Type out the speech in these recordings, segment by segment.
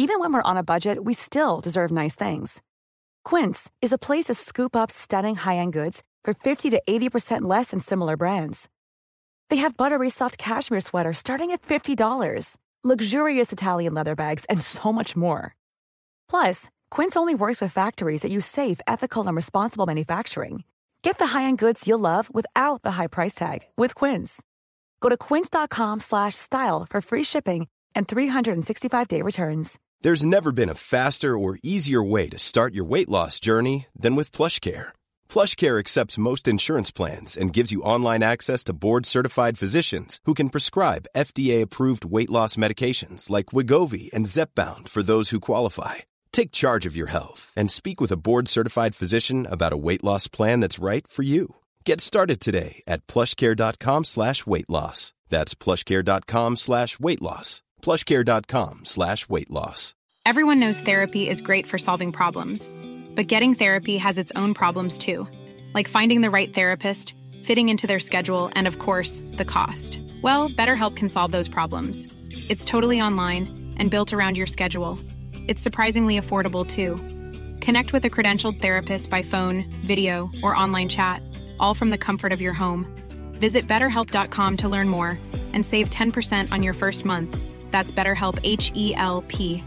Even when we're on a budget, we still deserve nice things. Quince is a place to scoop up stunning high-end goods for 50 to 80% less than similar brands. They have buttery soft cashmere sweaters starting at $50, luxurious Italian leather bags, and so much more. Plus, Quince only works with factories that use safe, ethical, and responsible manufacturing. Get the high-end goods you'll love without the high price tag with Quince. Go to quince.com/style for free shipping and 365-day returns. There's never been a faster or easier way to start your weight loss journey than with PlushCare. PlushCare accepts most insurance plans and gives you online access to board-certified physicians who can prescribe FDA-approved weight loss medications like Wegovy and Zepbound for those who qualify. Take charge of your health and speak with a board-certified physician about a weight loss plan that's right for you. Get started today at plushcare.com/weight loss. That's plushcare.com/weight loss. plushcare.com/weight loss. Everyone knows therapy is great for solving problems, but getting therapy has its own problems too, like finding the right therapist, fitting into their schedule, and of course, the cost. Well, BetterHelp can solve those problems. It's totally online and built around your schedule. It's surprisingly affordable too. Connect with a credentialed therapist by phone, video, or online chat, all from the comfort of your home. Visit BetterHelp.com to learn more and save 10% on your first month. That's BetterHelp, H-E-L-P.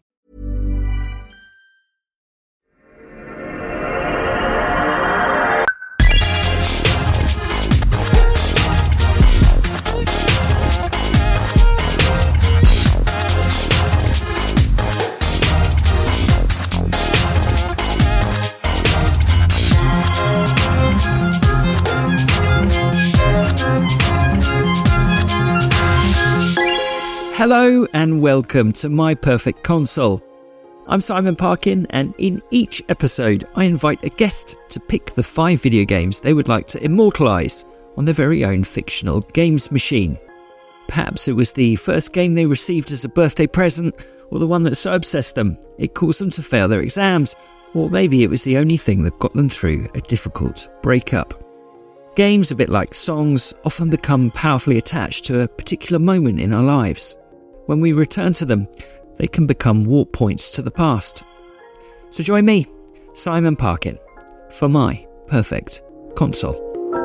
Hello and welcome to My Perfect Console. I'm Simon Parkin, and in each episode I invite a guest to pick the 5 video games they would like to immortalise on their very own fictional games machine. Perhaps it was the first game they received as a birthday present, or the one that so obsessed them it caused them to fail their exams, or maybe it was the only thing that got them through a difficult breakup. Games, a bit like songs, often become powerfully attached to a particular moment in our lives. When we return to them, they can become warp points to the past. So join me, Simon Parkin, for My Perfect Console.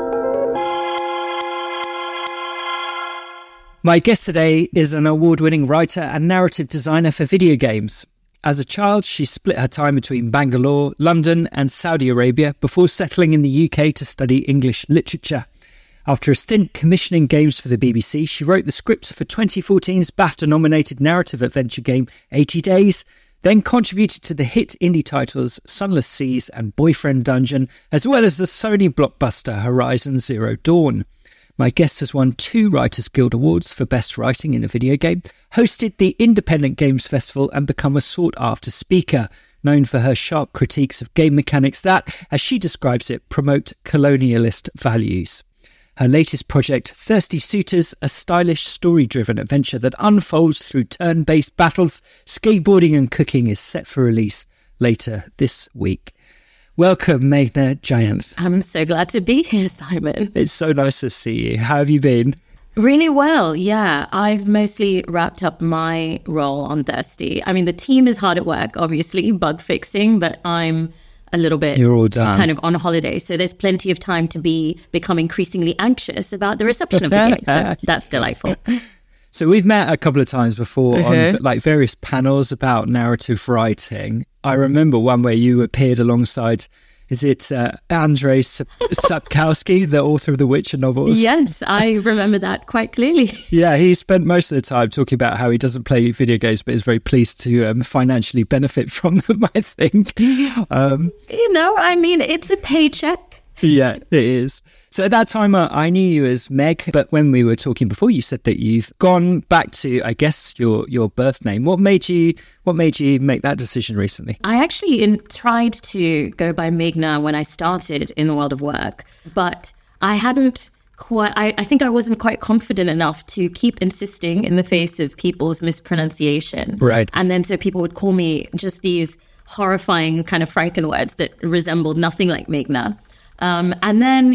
My guest today is an award-winning writer and narrative designer for video games. As a child, she split her time between Bangalore, London and Saudi Arabia before settling in the UK to study English literature. After a stint commissioning games for the BBC, she wrote the scripts for 2014's BAFTA-nominated narrative adventure game 80 Days, then contributed to the hit indie titles Sunless Seas and Boyfriend Dungeon, as well as the Sony blockbuster Horizon Zero Dawn. My guest has won 2 Writers Guild Awards for Best Writing in a Video Game, hosted the Independent Games Festival and become a sought-after speaker, known for her sharp critiques of game mechanics that, as she describes it, promote colonialist values. Her latest project, Thirsty Suitors, a stylish, story-driven adventure that unfolds through turn-based battles, skateboarding and cooking, is set for release later this week. Welcome, Meghna Jayanth. I'm so glad to be here, Simon. It's so nice to see you. How have you been? Really well, yeah. I've mostly wrapped up my role on Thirsty. I mean, the team is hard at work, obviously, bug fixing, but I'm a little bit You're all done. Kind of on holiday. So there's plenty of time to become increasingly anxious about the reception of the game. So that's delightful. So we've met a couple of times before on like various panels about narrative writing. I remember one where you appeared alongside, is it Andrzej Sapkowski, the author of the Witcher novels? Yes, I remember that quite clearly. Yeah, he spent most of the time talking about how he doesn't play video games, but is very pleased to financially benefit from them, I think. I mean, it's a paycheck. Yeah, it is. So at that time, I knew you as Meg, but when we were talking before, you said that you've gone back to, I guess, your birth name. What made you make that decision recently? I actually tried to go by Meghna when I started in the world of work, but I hadn't quite. I think I wasn't quite confident enough to keep insisting in the face of people's mispronunciation. Right. And then so people would call me just these horrifying kind of Frankenwords that resembled nothing like Meghna. And then,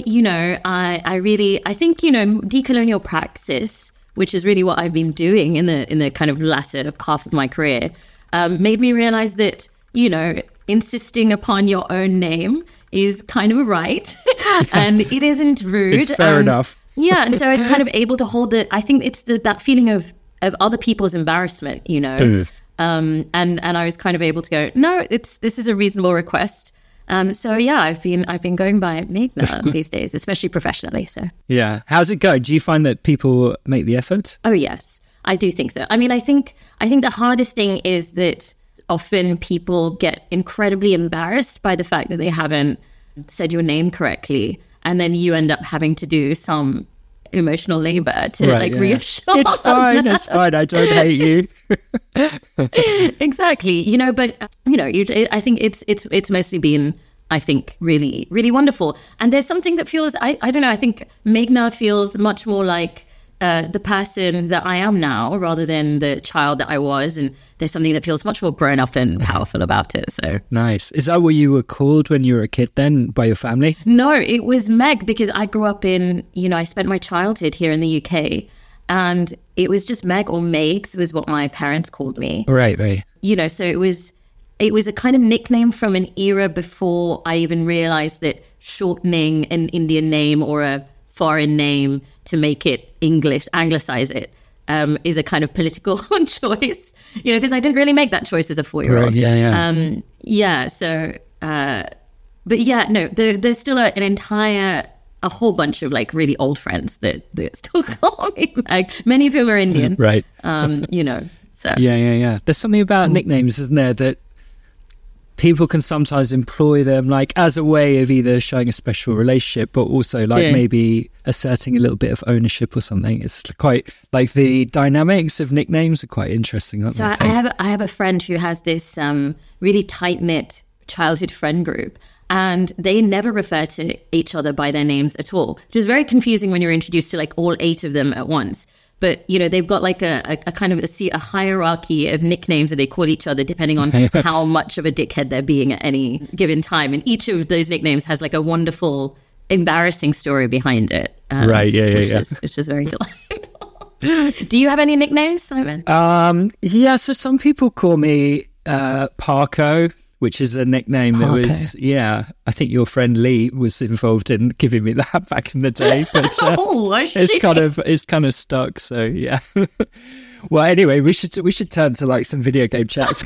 I think, decolonial praxis, which is really what I've been doing in the kind of latter half of my career, made me realize that, insisting upon your own name is kind of a right and it isn't rude. It's fair enough. Yeah. And so I was kind of able to hold it. I think it's that feeling of other people's embarrassment, and I was kind of able to go, no, this is a reasonable request. So yeah, I've been going by Meghna these days, especially professionally. So yeah, how's it going? Do you find that people make the effort? Oh yes, I do think so. I mean, I think the hardest thing is that often people get incredibly embarrassed by the fact that they haven't said your name correctly, and then you end up having to do some emotional labor to reassure. It's fine. It's fine. I don't hate you. Exactly. But I think it's mostly been, I think, really, really wonderful. And there's something that feels, I don't know, I think Meghna feels much more like the person that I am now rather than the child that I was. And there's something that feels much more grown up and powerful about it. So nice. Is that what you were called when you were a kid then by your family? No, it was Meg, because I grew up in, I spent my childhood here in the UK, and it was just Meg, or Megs was what my parents called me. Right. So it was a kind of nickname from an era before I even realized that shortening an Indian name or a foreign name to make it English, anglicize it, is a kind of political choice, because I didn't really make that choice as a 4-year-old. Right, yeah. So, but yeah, no, there's still a whole bunch of like really old friends that still call me Meg. Many of whom are Indian. Right. So. Yeah. There's something about nicknames, isn't there, that people can sometimes employ them like as a way of either showing a special relationship, but also maybe asserting a little bit of ownership or something. It's quite like the dynamics of nicknames are quite interesting, aren't they? So I have a friend who has this really tight-knit childhood friend group, and they never refer to each other by their names at all, which is very confusing when you're introduced to like all 8 of them at once. But, they've got like a kind of a hierarchy of nicknames that they call each other depending on how much of a dickhead they're being at any given time. And each of those nicknames has like a wonderful, embarrassing story behind it. Right, Which is very delightful. Do you have any nicknames, Simon? So some people call me Parko, which is a nickname that was, I think your friend Lee was involved in giving me that back in the day. But it's kind of stuck. So yeah. Well, anyway, we should turn to like some video game chats.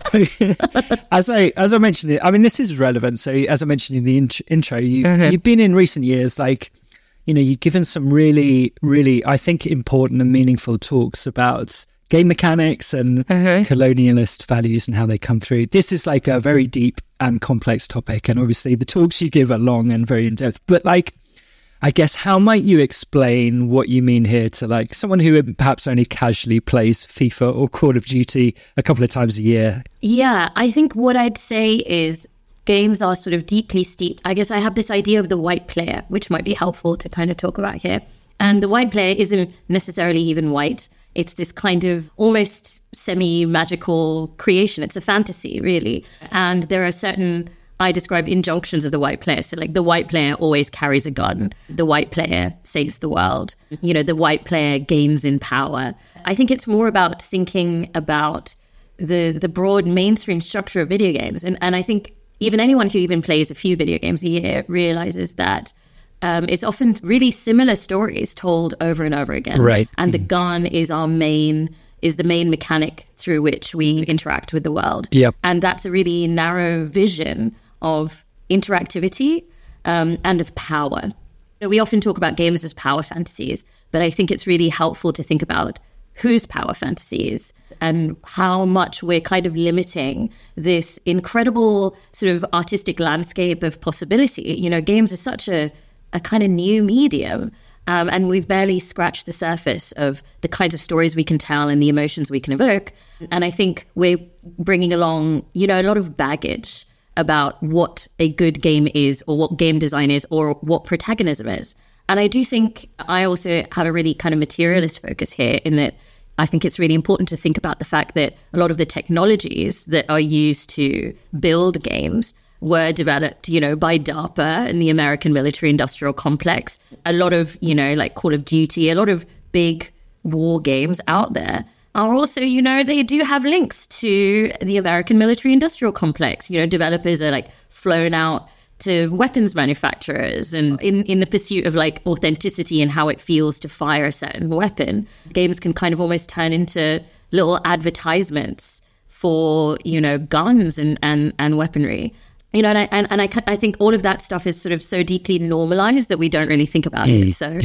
As I mentioned it, I mean, this is relevant. So as I mentioned in the intro, you've been in recent years, like, you've given some really, really, I think, important and meaningful talks about game mechanics and colonialist values and how they come through. This is like a very deep and complex topic, and obviously the talks you give are long and very in-depth. But like, I guess, how might you explain what you mean here to like someone who perhaps only casually plays FIFA or Call of Duty a couple of times a year? Yeah, I think what I'd say is games are sort of deeply steeped. I guess I have this idea of the white player, which might be helpful to kind of talk about here. And the white player isn't necessarily even white. It's this kind of almost semi-magical creation. It's a fantasy, really. And there are certain, I describe injunctions of the white player. So like the white player always carries a gun. The white player saves the world. The white player gains in power. I think it's more about thinking about the broad mainstream structure of video games. And I think even anyone who even plays a few video games a year realizes that it's often really similar stories told over and over again. Right. And the gun is the main mechanic through which we interact with the world. Yep. And that's a really narrow vision of interactivity and of power. We often talk about games as power fantasies, but I think it's really helpful to think about whose power fantasy is and how much we're kind of limiting this incredible sort of artistic landscape of possibility. Games are such a kind of new medium, and we've barely scratched the surface of the kinds of stories we can tell and the emotions we can evoke. And I think we're bringing along, a lot of baggage about what a good game is, or what game design is, or what protagonism is. And I do think I also have a really kind of materialist focus here, in that I think it's really important to think about the fact that a lot of the technologies that are used to build games were developed, by DARPA and the American military industrial complex. A lot of, like Call of Duty, a lot of big war games out there are also, you know, they do have links to the American military industrial complex. You know, developers are like flown out to weapons manufacturers and in the pursuit of like authenticity and how it feels to fire a certain weapon. Games can kind of almost turn into little advertisements for, you know, guns and weaponry. You know, and I think all of that stuff is sort of so deeply normalized that we don't really think about it. So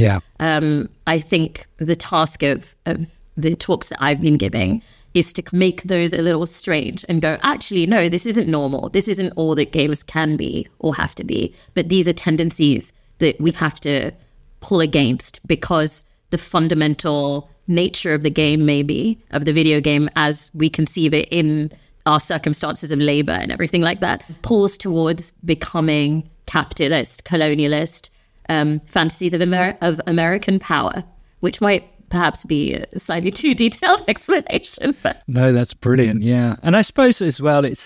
I think the task of the talks that I've been giving is to make those a little strange and go, actually, no, this isn't normal. This isn't all that games can be or have to be. But these are tendencies that we have to pull against because the fundamental nature of the game, maybe, of the video game as we conceive it in our circumstances of labor and everything like that, pulls towards becoming capitalist, colonialist fantasies of American power, which might perhaps be a slightly too detailed explanation. But. No, that's brilliant, yeah. And I suppose as well, it's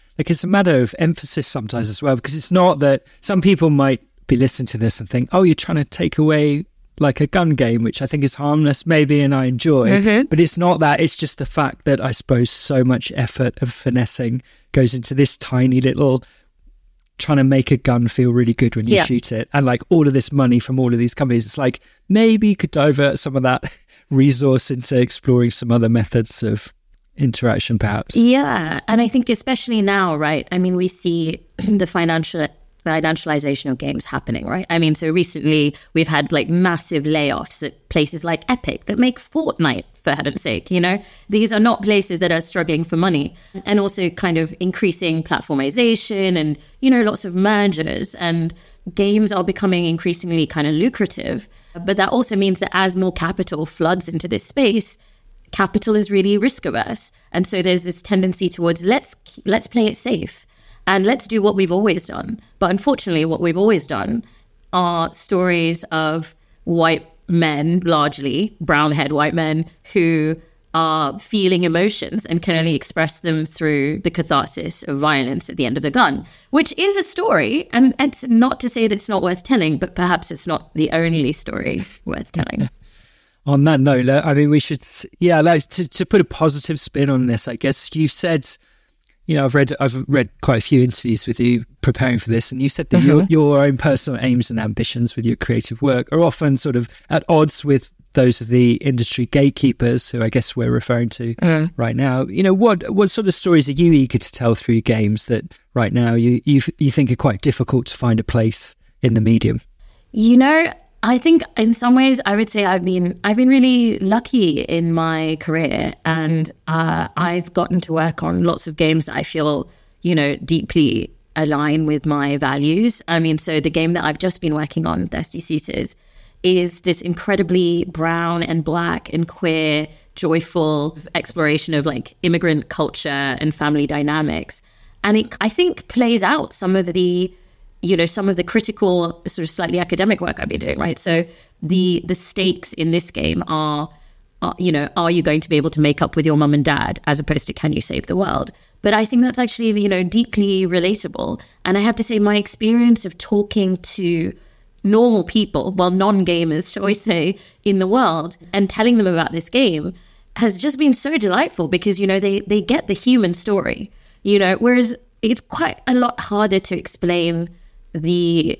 a matter of emphasis sometimes as well, because it's not that some people might be listening to this and think, oh, you're trying to take away like a gun game, which I think is harmless maybe and I enjoy, but it's not that. It's just the fact that I suppose so much effort of finessing goes into this tiny little trying to make a gun feel really good when you shoot it, and like all of this money from all of these companies. It's like maybe you could divert some of that resource into exploring some other methods of interaction perhaps. Yeah, and I think especially now, right, I mean, we see the financialization of games happening, right? I mean, so recently we've had like massive layoffs at places like Epic that make Fortnite, for heaven's sake, you know? These are not places that are struggling for money, and also kind of increasing platformization and, you know, lots of mergers, and games are becoming increasingly kind of lucrative. But that also means that as more capital floods into this space, capital is really risk averse. And so there's this tendency towards let's play it safe. And let's do what we've always done. But unfortunately, what we've always done are stories of white men, largely brown-haired white men, who are feeling emotions and can only express them through the catharsis of violence at the end of the gun, which is a story. And it's not to say that it's not worth telling, but perhaps it's not the only story worth telling. On that note, I mean, we should, like to put a positive spin on this, I guess you've said, you know, I've read quite a few interviews with you preparing for this, and you said that your own personal aims and ambitions with your creative work are often sort of at odds with those of the industry gatekeepers, who I guess we're referring to right now. You know, what sort of stories are you eager to tell through games that right now you think are quite difficult to find a place in the medium? You know, I think in some ways I would say I've been really lucky in my career, and I've gotten to work on lots of games that I feel, you know, deeply align with my values. I mean, so the game that I've just been working on, Thirsty Suitors, is this incredibly brown and black and queer, joyful exploration of like immigrant culture and family dynamics. And it, I think, plays out some of the critical, sort of slightly academic work I've been doing, right? So the stakes in this game are, are you going to be able to make up with your mum and dad, as opposed to can you save the world? But I think that's actually, you know, deeply relatable. And I have to say, my experience of talking to normal people, well, non-gamers, shall we say, in the world, and telling them about this game has just been so delightful, because, you know, they get the human story, you know, whereas it's quite a lot harder to explain the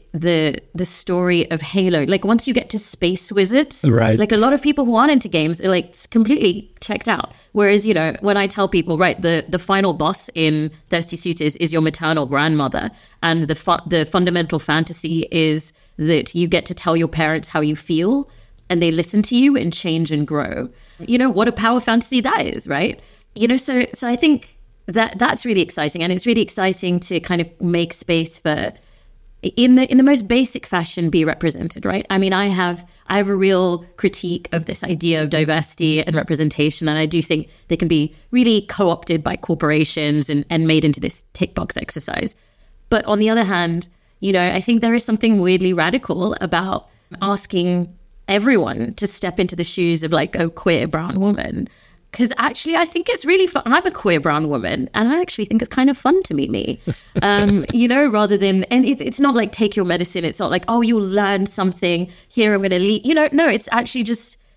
story of Halo. Like, once you get to Space Wizards, right, like a lot of people who aren't into games are like completely checked out. Whereas, you know, when I tell people, right, the final boss in Thirsty Suitors is your maternal grandmother, and the fundamental fantasy is that you get to tell your parents how you feel, and they listen to you and change and grow. You know, what a power fantasy that is, right? You know, so I think that's really exciting, and it's really exciting to kind of make space for, in the most basic fashion, be represented, right? I mean, I have a real critique of this idea of diversity and representation, and I do think they can be really co-opted by corporations and made into this tick box exercise. But on the other hand, you know, I think there is something weirdly radical about asking everyone to step into the shoes of like a queer brown woman. Because actually, I think it's really fun. I'm a queer brown woman, and I actually think it's kind of fun to meet me, you know, rather than, and it's not like take your medicine. It's not like, oh, you'll learn something here, I'm going to leave. You know, no, it's actually just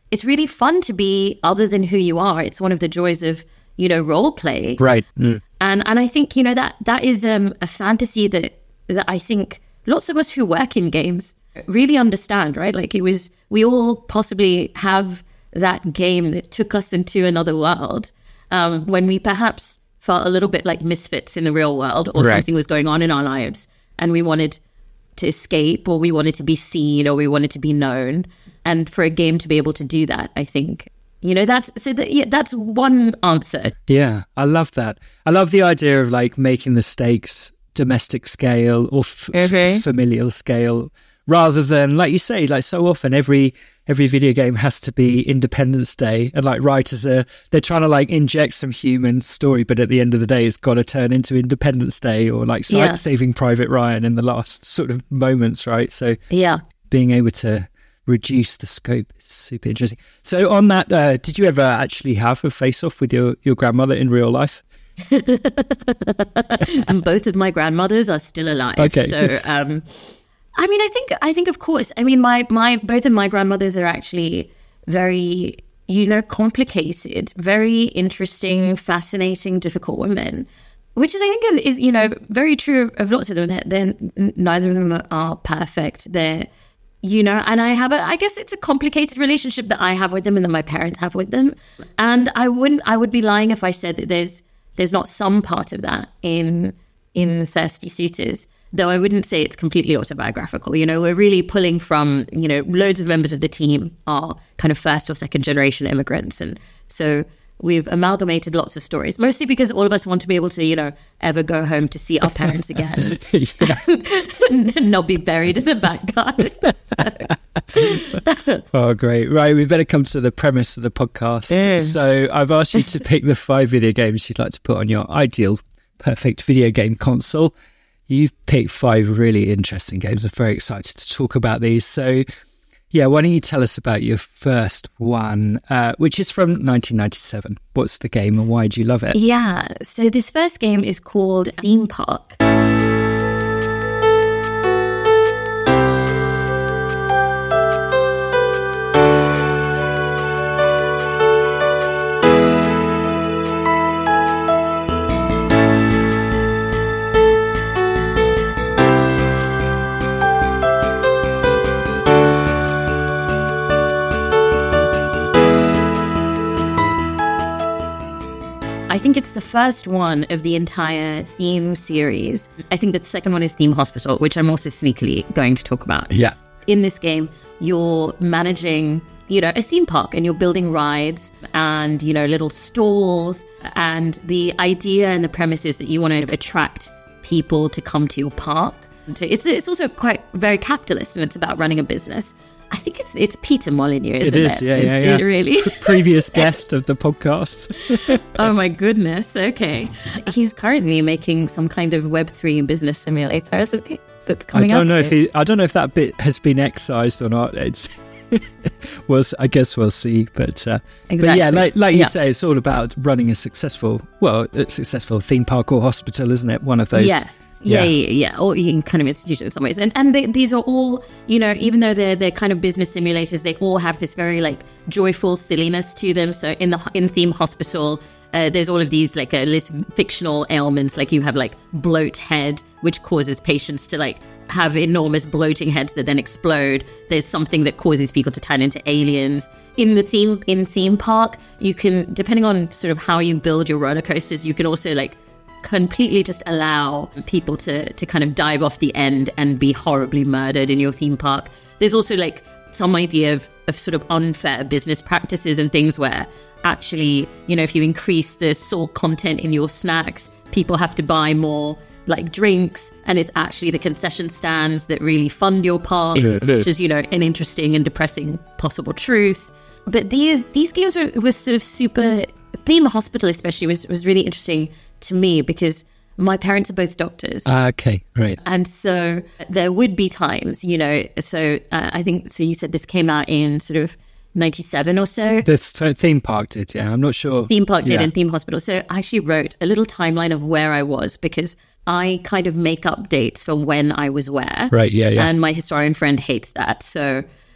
it's really fun to be other than who you are. It's one of the joys of, role play. Right. And I think, that is a fantasy that I think lots of us who work in games really understand, right? Like we all possibly have that game that took us into another world when we perhaps felt a little bit like misfits in the real world, or something was going on in our lives and we wanted to escape, or we wanted to be seen, or we wanted to be known. And for a game to be able to do that, I think, that's one answer. Yeah, I love that. I love the idea of like making the stakes domestic scale or familial scale, rather than, like you say, like so often every video game has to be Independence Day, and like writers they're trying to like inject some human story, but at the end of the day it's got to turn into Independence Day or like Saving Private Ryan in the last sort of moments, right? So being able to reduce the scope is super interesting. So on that, did you ever actually have a face-off with your grandmother in real life? And both of my grandmothers are still alive. Okay. So I think of course. I mean, both of my grandmothers are actually very, complicated, very interesting, fascinating, difficult women, which I think is very true of lots of them. Neither of them are perfect. They're, and I guess it's a complicated relationship that I have with them and that my parents have with them. And I would be lying if I said that there's not some part of that in Thirsty Suitors. Though I wouldn't say it's completely autobiographical. We're really pulling from, loads of members of the team are kind of first or second generation immigrants. And so we've amalgamated lots of stories, mostly because all of us want to be able to, ever go home to see our parents again and not be buried in the back garden. Oh, great. Right, we better come to the premise of the podcast. So I've asked you to pick the 5 video games you'd like to put on your ideal perfect video game console. You've picked 5 really interesting games. I'm very excited to talk about these. So, yeah, why don't you tell us about your first one, which is from 1997. What's the game and why do you love it? Yeah, so this first game is called Theme Park. I think it's the first one of the entire theme series. I think the second one is Theme Hospital, which I'm also sneakily going to talk about. Yeah. In this game, you're managing, a theme park, and you're building rides and, little stalls. And the idea and the premise is that you want to attract people to come to your park. So it's also quite very capitalist, and it's about running a business. I think it's Peter Molyneux, isn't it? It is, yeah. Really? Previous guest of the podcast. Oh my goodness, okay. He's currently making some kind of Web3 business simulator, isn't he? That's coming out soon. I don't know if that bit has been excised or not. I guess we'll see. But yeah, like you say, it's all about running a successful theme park or hospital, isn't it? One of those. Yes. Yeah. Or even kind of institution in some ways. And these are all, even though they're kind of business simulators, they all have this very like joyful silliness to them. So in Theme Hospital, there's all of these like fictional ailments. Like you have like bloat head, which causes patients to like have enormous bloating heads that then explode. There's something that causes people to turn into aliens. In Theme Park, you can, depending on sort of how you build your roller coasters, you can also like completely just allow people to kind of dive off the end and be horribly murdered in your theme park. There's also like some idea of sort of unfair business practices and things where actually, if you increase the salt content in your snacks, people have to buy more like drinks, and it's actually the concession stands that really fund your park, which is, an interesting and depressing possible truth. But these games was sort of super. Theme Hospital especially was really interesting to me because my parents are both doctors. Okay, right. And so there would be times, so I think, so you said this came out in sort of 97 or so. The theme park did, yeah. I'm not sure. Theme park did, and Theme Hospital. So I actually wrote a little timeline of where I was because I kind of make up dates for when I was where. Right, yeah. And my historian friend hates that. So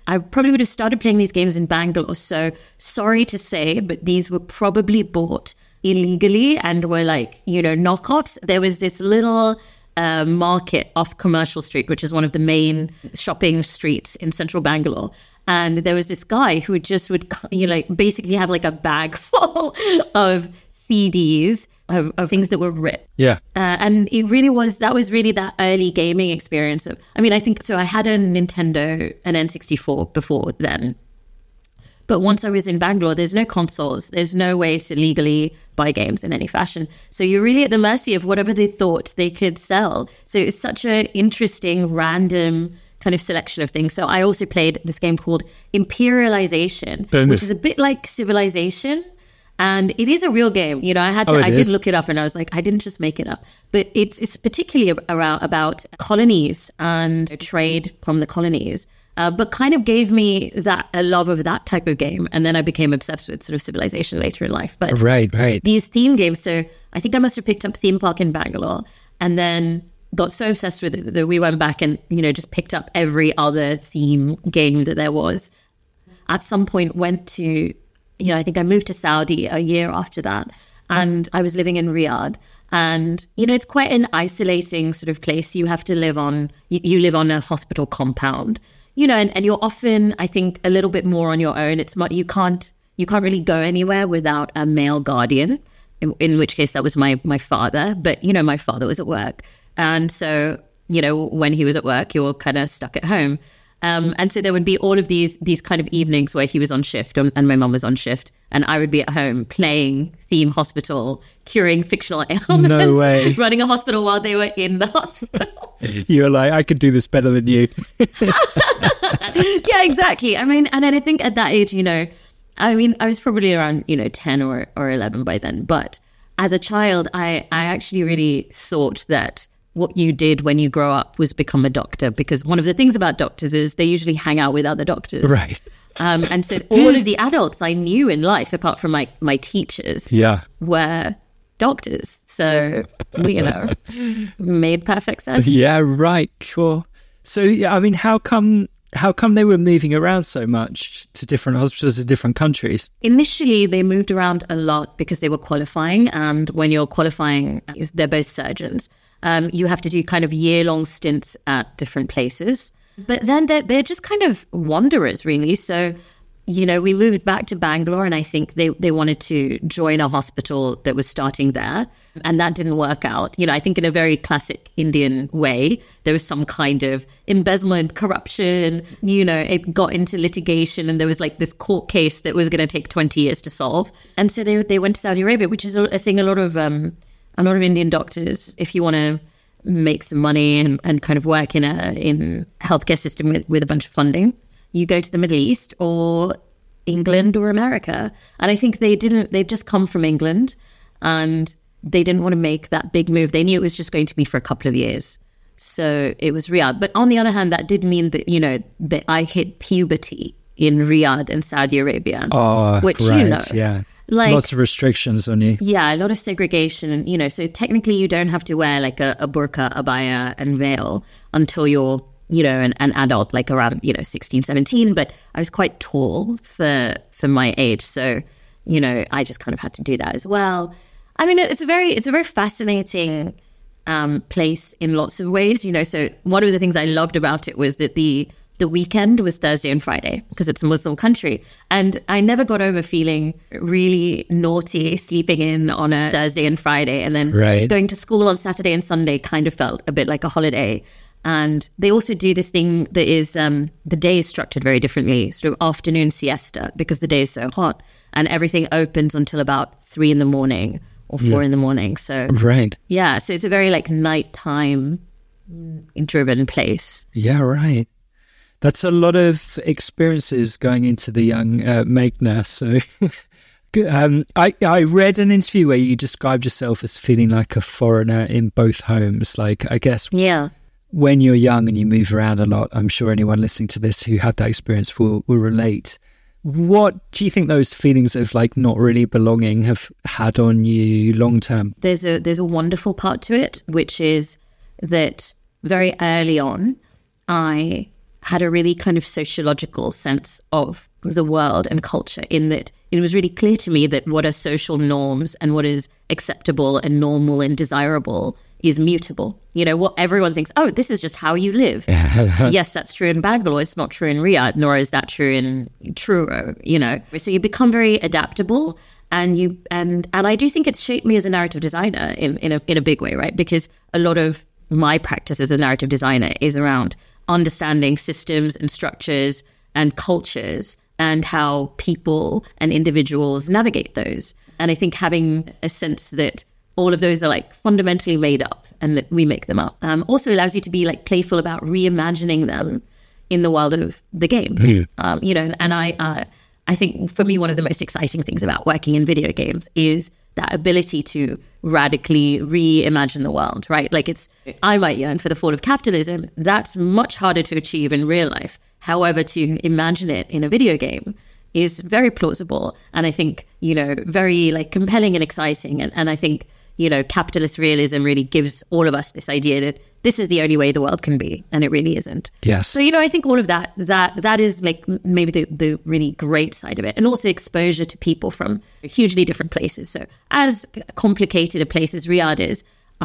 I probably would have started playing these games in Bangalore. So sorry to say, but these were probably bought illegally and were like, knockoffs. There was this little market off Commercial Street, which is one of the main shopping streets in central Bangalore. And there was this guy who would basically have like a bag full of CDs of things that were ripped. Yeah. And that was really that early gaming experience of, I think, so I had a Nintendo, an N64 before then. But once I was in Bangalore, there's no consoles. There's no way to legally buy games in any fashion. So you're really at the mercy of whatever they thought they could sell. So it's such an interesting, random kind of selection of things. So I also played this game called Imperialization, which is a bit like Civilization. And it is a real game. I did look it up and I was like, I didn't just make it up. But it's particularly about colonies and trade from the colonies. But kind of gave me a love of that type of game. And then I became obsessed with sort of Civilization later in life. But right. These theme games, so I think I must have picked up Theme Park in Bangalore and then got so obsessed with it that we went back and, just picked up every other theme game that there was. At some point went to, I think I moved to Saudi a year after that. And I was living in Riyadh. And, it's quite an isolating sort of place. You have to live on, you live on a hospital compound. And you're often, I think, a little bit more on your own. It's not, you can't really go anywhere without a male guardian, in which case that was my father. But, my father was at work. And so, when he was at work, you're kind of stuck at home. And so there would be all of these kind of evenings where he was on shift and my mum was on shift. And I would be at home playing Theme Hospital, curing fictional ailments. No way. Running a hospital while they were in the hospital. You're like, I could do this better than you. Yeah, exactly. And then I think at that age, I was probably around, 10 or 11 by then. But as a child, I actually really thought that what you did when you grow up was become a doctor, because one of the things about doctors is they usually hang out with other doctors. Right. And so all of the adults I knew in life, apart from my teachers, were doctors. So, made perfect sense. Yeah, right. Cool. So, how come they were moving around so much to different hospitals in different countries? Initially, they moved around a lot because they were qualifying. And when you're qualifying, they're both surgeons. You have to do kind of year-long stints at different places. But then they're just kind of wanderers, really. So, we moved back to Bangalore and I think they wanted to join a hospital that was starting there. And that didn't work out. I think in a very classic Indian way, there was some kind of embezzlement, corruption. It got into litigation and there was like this court case that was going to take 20 years to solve. And so they went to Saudi Arabia, which is a thing a lot of Indian doctors, if you want to make some money and kind of work in healthcare system with a bunch of funding, you go to the Middle East or England or America. And I think they'd just come from England and they didn't want to make that big move. They knew it was just going to be for a couple of years. So it was Riyadh. But on the other hand, that did mean that, that I hit puberty in Riyadh and Saudi Arabia. Oh, which, right, yeah. Like, lots of restrictions on you. Yeah, a lot of segregation. And, so technically you don't have to wear like a burqa, abaya and veil until you're, an adult, like around, 16, 17. But I was quite tall for my age. So, I just kind of had to do that as well. It's a very fascinating place in lots of ways, So one of the things I loved about it was that the weekend was Thursday and Friday because it's a Muslim country. And I never got over feeling really naughty sleeping in on a Thursday and Friday. And then going to school on Saturday and Sunday kind of felt a bit like a holiday. And they also do this thing that is, the day is structured very differently, sort of afternoon siesta because the day is so hot. And everything opens until about 3 a.m. or 4 a.m. So, yeah, so it's a very like nighttime driven place. Yeah, right. That's a lot of experiences going into the young Meghna. So I read an interview where you described yourself as feeling like a foreigner in both homes. Like, I guess when you're young and you move around a lot, I'm sure anyone listening to this who had that experience will relate. What do you think those feelings of like not really belonging have had on you long term? There's a wonderful part to it, which is that very early on, I had a really kind of sociological sense of the world and culture, in that it was really clear to me that what are social norms and what is acceptable and normal and desirable is mutable. You know, what everyone thinks, oh, this is just how you live. Yes, that's true in Bangalore. It's not true in Riyadh, nor is that true in Truro, you know. So you become very adaptable, and I do think it's shaped me as a narrative designer in a big way, right? Because a lot of my practice as a narrative designer is around understanding systems and structures and cultures and how people and individuals navigate those. And I think having a sense that all of those are like fundamentally made up and that we make them up also allows you to be like playful about reimagining them in the world of the game. You know, and I think for me, one of the most exciting things about working in video games is that ability to radically reimagine the world, right? Like I might yearn for the fall of capitalism. That's much harder to achieve in real life. However, to imagine it in a video game is very plausible. And I think, you know, very like compelling and exciting. And I think, you know, capitalist realism really gives all of us this idea that this is the only way the world can be, and it really isn't. Yes. So, you know, I think all of that is like maybe the really great side of it, and also exposure to people from hugely different places. So as complicated a place as Riyadh is,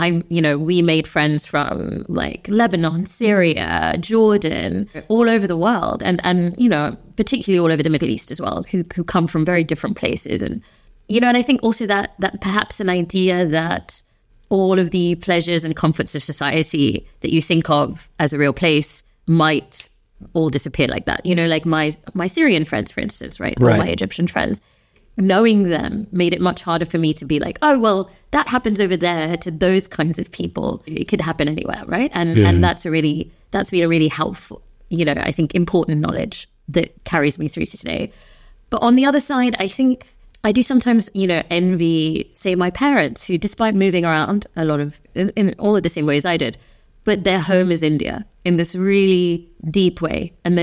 we made friends from like Lebanon, Syria, Jordan, all over the world, and you know, particularly all over the Middle East as well, who come from very different places. And you know, and I think also that perhaps an idea that all of the pleasures and comforts of society that you think of as a real place might all disappear like that. You know, like my Syrian friends, for instance, right? Or my Egyptian friends. Knowing them made it much harder for me to be like, oh, well, that happens over there to those kinds of people. It could happen anywhere, right? And that's been a really helpful, you know, I think important knowledge that carries me through to today. But on the other side, I think I do sometimes, you know, envy, say, my parents, who, despite moving around a lot of, in all of the same ways I did, but their home is India in this really deep way. And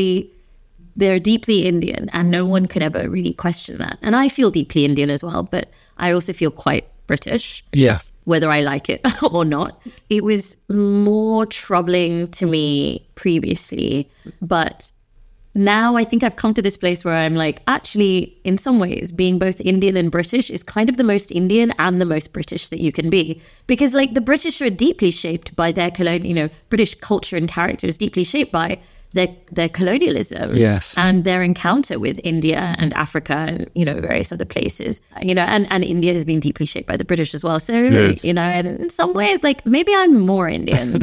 they're deeply Indian, and no one could ever really question that. And I feel deeply Indian as well, but I also feel quite British. Yeah. Whether I like it or not. It was more troubling to me previously, but now I think I've come to this place where I'm like, actually, in some ways, being both Indian and British is kind of the most Indian and the most British that you can be. Because like the British are deeply shaped by their British culture and character is deeply shaped by their colonialism, yes, and their encounter with India and Africa and, you know, various other places, you know, and India has been deeply shaped by the British as well. So, yes, you know, and in some ways, like maybe I'm more Indian.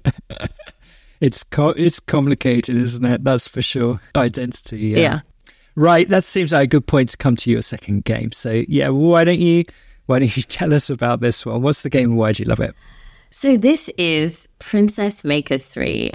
It's complicated, isn't it? That's for sure. Identity, yeah. Right, that seems like a good point to come to your second game. So, yeah, why don't you tell us about this one? What's the game and why do you love it? So this is Princess Maker 3.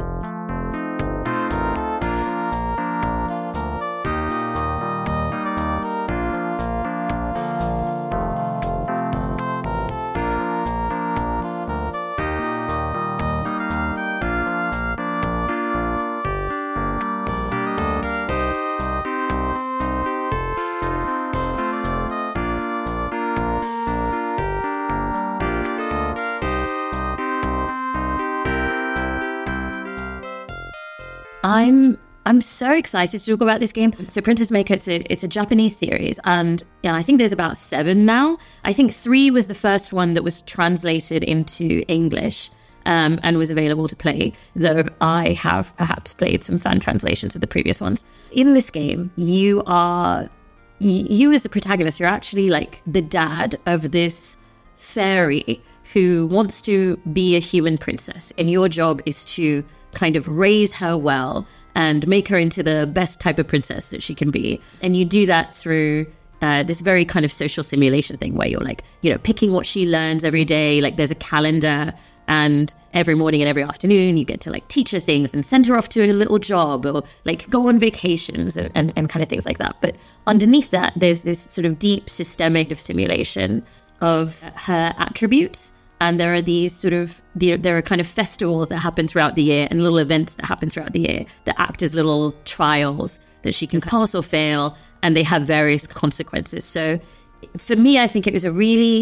I'm so excited to talk about this game. So Princess Maker, it's a Japanese series, and I think there's about 7 now. I think 3 was the first one that was translated into English and was available to play, though I have perhaps played some fan translations of the previous ones. In this game, you as the protagonist, you're actually like the dad of this fairy who wants to be a human princess, and your job is to kind of raise her well and make her into the best type of princess that she can be. And you do that through this very kind of social simulation thing where you're like, you know, picking what she learns every day. Like there's a calendar, and every morning and every afternoon you get to like teach her things and send her off to a little job or like go on vacations and kind of things like that. But underneath that, there's this sort of deep systemic of simulation of her attributes. And there are these there are kind of festivals that happen throughout the year and little events that happen throughout the year that act as little trials that she can pass or fail, and they have various consequences. So for me, I think it was a really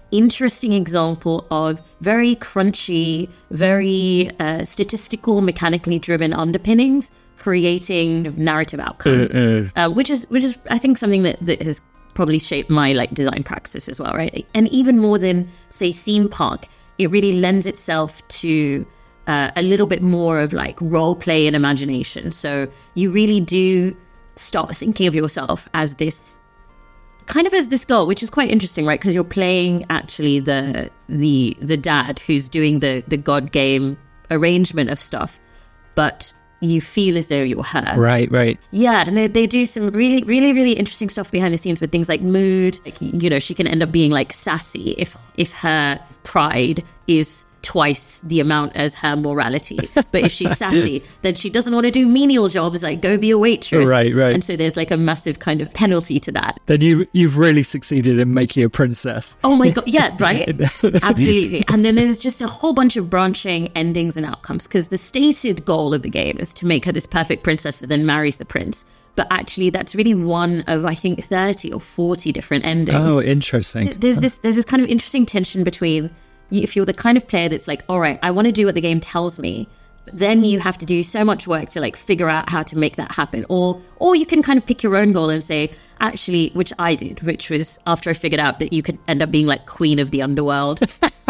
interesting example of very crunchy, very statistical, mechanically driven underpinnings creating narrative outcomes, which is I think something that has probably shaped my like design practices as well, right? And even more than say theme park, it really lends itself to a little bit more of like role play and imagination. So you really do start thinking of yourself as this girl, which is quite interesting, right? Because you're playing actually the dad who's doing the God game arrangement of stuff, but you feel as though you're her. Right. Yeah, and they do some really, really, really interesting stuff behind the scenes with things like mood. Like, you know, she can end up being like sassy if her pride is twice the amount as her morality. But if she's sassy, then she doesn't want to do menial jobs like go be a waitress. Right. And so there's like a massive kind of penalty to that. Then you've really succeeded in making a princess. Oh my God. Yeah, right. Absolutely. And then there's just a whole bunch of branching endings and outcomes, because the stated goal of the game is to make her this perfect princess that then marries the prince. But actually, that's really one of, I think, 30 or 40 different endings. Oh, interesting. There's this kind of interesting tension between, if you're the kind of player that's like, all right, I want to do what the game tells me, but then you have to do so much work to like figure out how to make that happen. Or you can kind of pick your own goal and say, actually, which I did, which was after I figured out that you could end up being like queen of the underworld,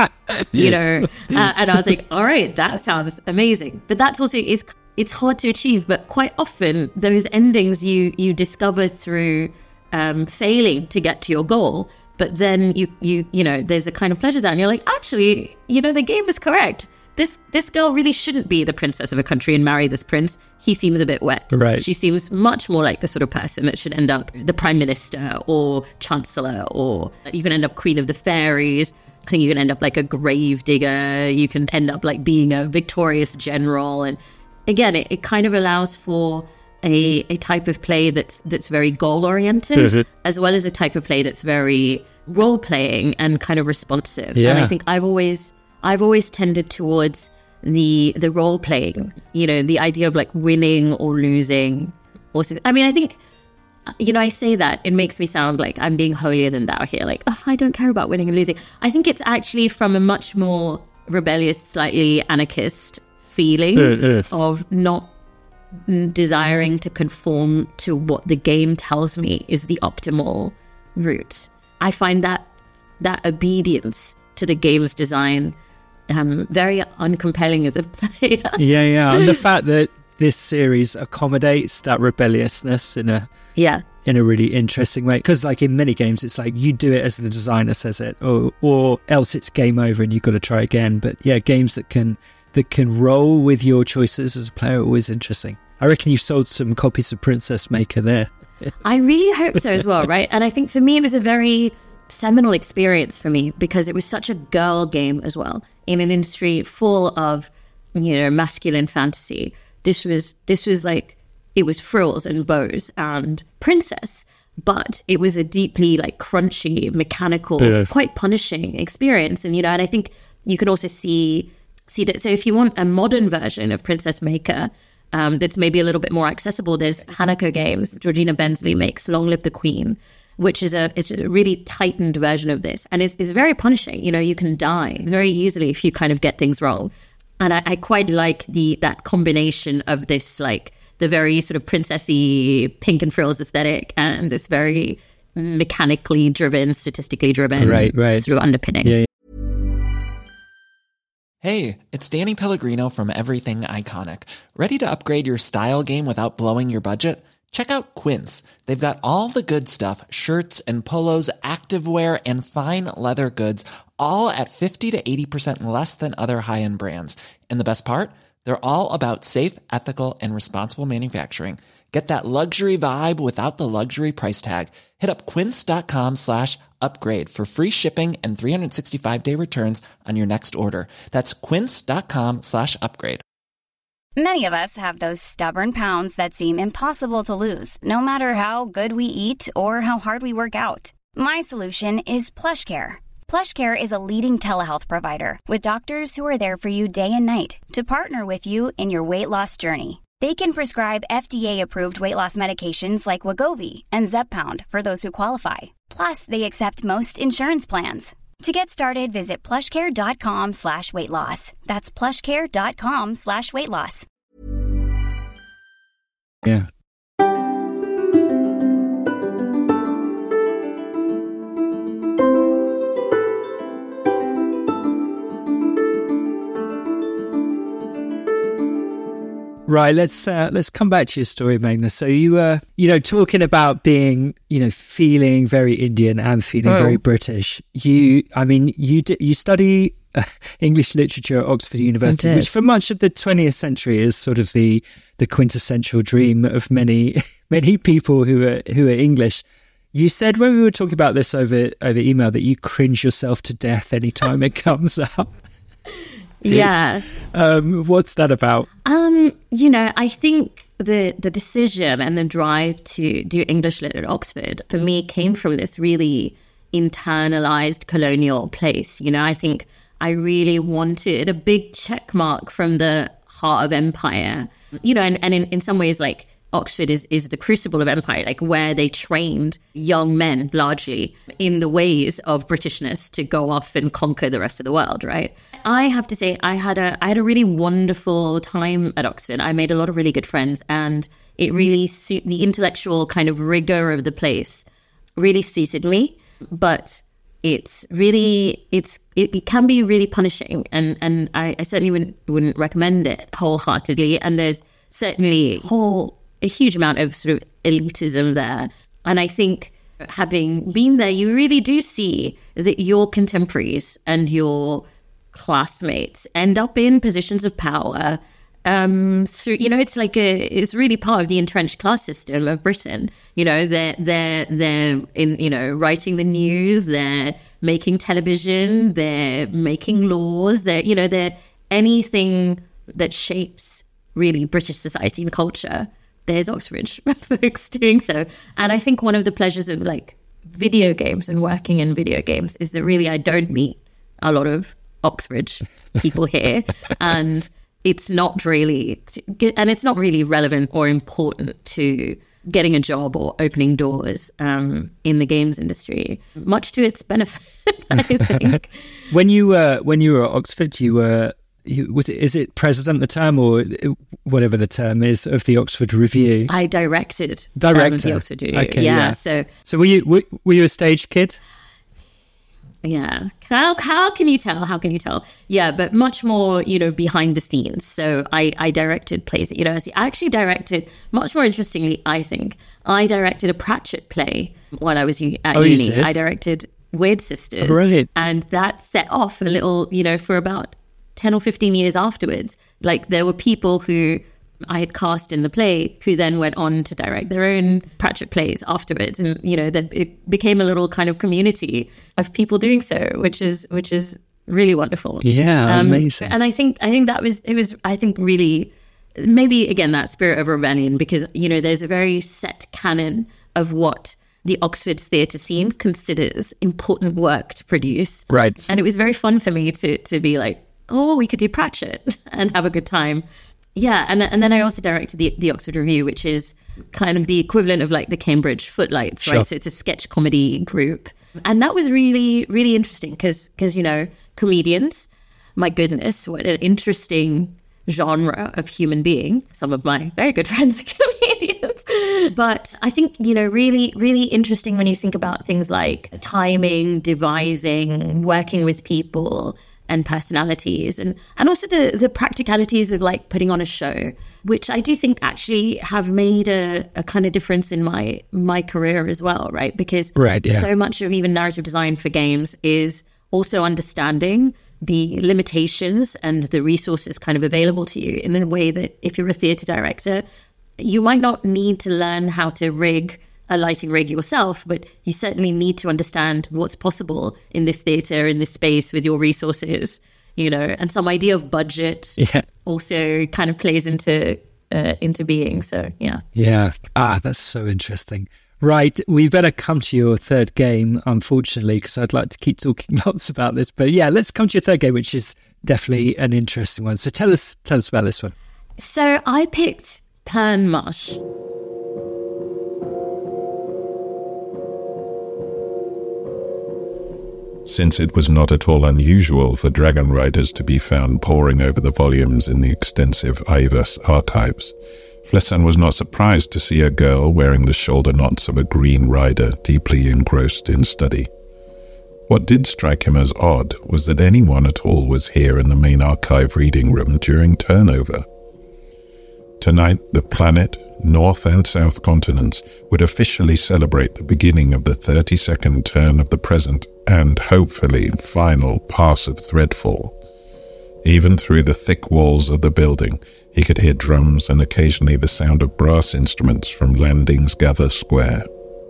you know, and I was like, all right, that sounds amazing. But that's also, it's hard to achieve, but quite often those endings you discover through failing to get to your goal. But then you know, there's a kind of pleasure there, and you're like, actually, you know, the game was correct. This girl really shouldn't be the princess of a country and marry this prince. He seems a bit wet. Right. She seems much more like the sort of person that should end up the prime minister or chancellor, or you can end up queen of the fairies. I think you can end up like a grave digger. You can end up like being a victorious general. And again, it kind of allows for a type of play that's very goal-oriented, as well as a type of play that's very role-playing and kind of responsive. Yeah. And I think I've always tended towards the role-playing, you know, the idea of like winning or losing. I mean, I think, you know, I say that, it makes me sound like I'm being holier than thou here. Like, oh, I don't care about winning and losing. I think it's actually from a much more rebellious, slightly anarchist feeling of not desiring to conform to what the game tells me is the optimal route. I find that obedience to the game's design very uncompelling as a player. Yeah. And the fact that this series accommodates that rebelliousness in a really interesting way, because like in many games it's like you do it as the designer says it, or else it's game over and you've got to try again. But yeah, games that can roll with your choices as a player are always interesting. I reckon you've sold some copies of Princess Maker there. I really hope so as well, right? And I think for me it was a very seminal experience for me, because it was such a girl game as well, in an industry full of, you know, masculine fantasy. This was like, it was frills and bows and princess, but it was a deeply like crunchy, mechanical, quite punishing experience. And, you know, and I think you can also see that. So if you want a modern version of Princess Maker, that's maybe a little bit more accessible, there's Hanako Games. Georgina Bensley makes Long Live the Queen, which is a really tightened version of this. And it's very punishing. You know, you can die very easily if you kind of get things wrong. And I quite like that combination of this, like the very sort of princessy pink and frills aesthetic and this very mechanically driven, statistically driven sort of underpinning. Yeah. Hey, it's Danny Pellegrino from Everything Iconic. Ready to upgrade your style game without blowing your budget? Check out Quince. They've got all the good stuff, shirts and polos, activewear, and fine leather goods, all at 50 to 80% less than other high-end brands. And the best part? They're all about safe, ethical, and responsible manufacturing. Get that luxury vibe without the luxury price tag. Hit up quince.com/upgrade for free shipping and 365-day returns on your next order. That's quince.com/upgrade. Many of us have those stubborn pounds that seem impossible to lose, no matter how good we eat or how hard we work out. My solution is PlushCare. PlushCare is a leading telehealth provider with doctors who are there for you day and night to partner with you in your weight loss journey. They can prescribe FDA-approved weight loss medications like Wegovy and Zepbound for those who qualify. Plus, they accept most insurance plans. To get started, visit plushcare.com/weightloss. That's plushcare.com/weightloss. Yeah. Right, let's come back to your story, Meghna. So you were, talking about being, feeling very Indian and feeling very British. You study English literature at Oxford University, which for much of the 20th century is sort of the quintessential dream of many people who are English. You said when we were talking about this over email that you cringe yourself to death anytime it comes up. Yeah. What's that about? I think the decision and the drive to do English Lit at Oxford, for me, came from this really internalized colonial place. I think I really wanted a big check mark from the heart of empire, and in some ways, like, Oxford is the crucible of empire, like where they trained young men largely in the ways of Britishness to go off and conquer the rest of the world, right? I have to say I had a really wonderful time at Oxford. I made a lot of really good friends, and it really the intellectual kind of rigor of the place really suited me, but it can be really punishing, and I certainly wouldn't recommend it wholeheartedly. And there's certainly a huge amount of sort of elitism there. And I think having been there, you really do see that your contemporaries and your classmates end up in positions of power. So, it's really part of the entrenched class system of Britain. They're in, writing the news, they're making television, they're making laws, they're anything that shapes really British society and culture. There's Oxbridge folks doing so. And I think one of the pleasures of like video games and working in video games is that really I don't meet a lot of Oxbridge people here. And it's not really relevant or important to getting a job or opening doors in the games industry, much to its benefit, I think. When you were at Oxford, is it president at the time, or whatever the term is, of the Oxford Review? I directed the Oxford Review. Okay, yeah. So were you a stage kid? Yeah. How can you tell? How can you tell? Yeah, but much more, behind the scenes. So I directed plays at university. I actually directed, much more interestingly, I think, I directed a Pratchett play while I was at uni. I directed Weird Sisters. Brilliant. And that set off a little, for about 10 or 15 years afterwards. Like, there were people who I had cast in the play who then went on to direct their own Pratchett plays afterwards. And, that it became a little kind of community of people doing so, which is really wonderful. Yeah, amazing. And I think it was really, maybe again, that spirit of rebellion, because, there's a very set canon of what the Oxford theatre scene considers important work to produce. Right. And it was very fun for me to be like, oh, we could do Pratchett and have a good time. Yeah, and then I also directed the Oxford Review, which is kind of the equivalent of like the Cambridge Footlights, sure. right? So it's a sketch comedy group. And that was really, really interesting because comedians, my goodness, what an interesting genre of human being. Some of my very good friends are comedians. But I think, really, really interesting when you think about things like timing, devising, working with people and personalities, and also the practicalities of like putting on a show, which I do think actually have made a kind of difference in my career as well, right? Because so much of even narrative design for games is also understanding the limitations and the resources kind of available to you in the way that if you're a theatre director, you might not need to learn how to rig a lighting rig yourself, but you certainly need to understand what's possible in this theatre, in this space with your resources, and some idea of budget also kind of plays into being. So, yeah. Yeah. That's so interesting. Right. We better come to your third game, unfortunately, because I'd like to keep talking lots about this. But yeah, let's come to your third game, which is definitely an interesting one. So tell us about this one. So I picked Pern Mush. since it was not at all unusual for dragon riders to be found poring over the volumes in the extensive Ivers archives, Flessan was not surprised to see a girl wearing the shoulder knots of a green rider deeply engrossed in study. What did strike him as odd was that anyone at all was here in the main archive reading room during turnover. Tonight, the planet, North and South continents, would officially celebrate the beginning of the 32nd turn of the present and, hopefully, final pass of Threadfall. Even through the thick walls of the building, he could hear drums and occasionally the sound of brass instruments from Landing's Gather Square.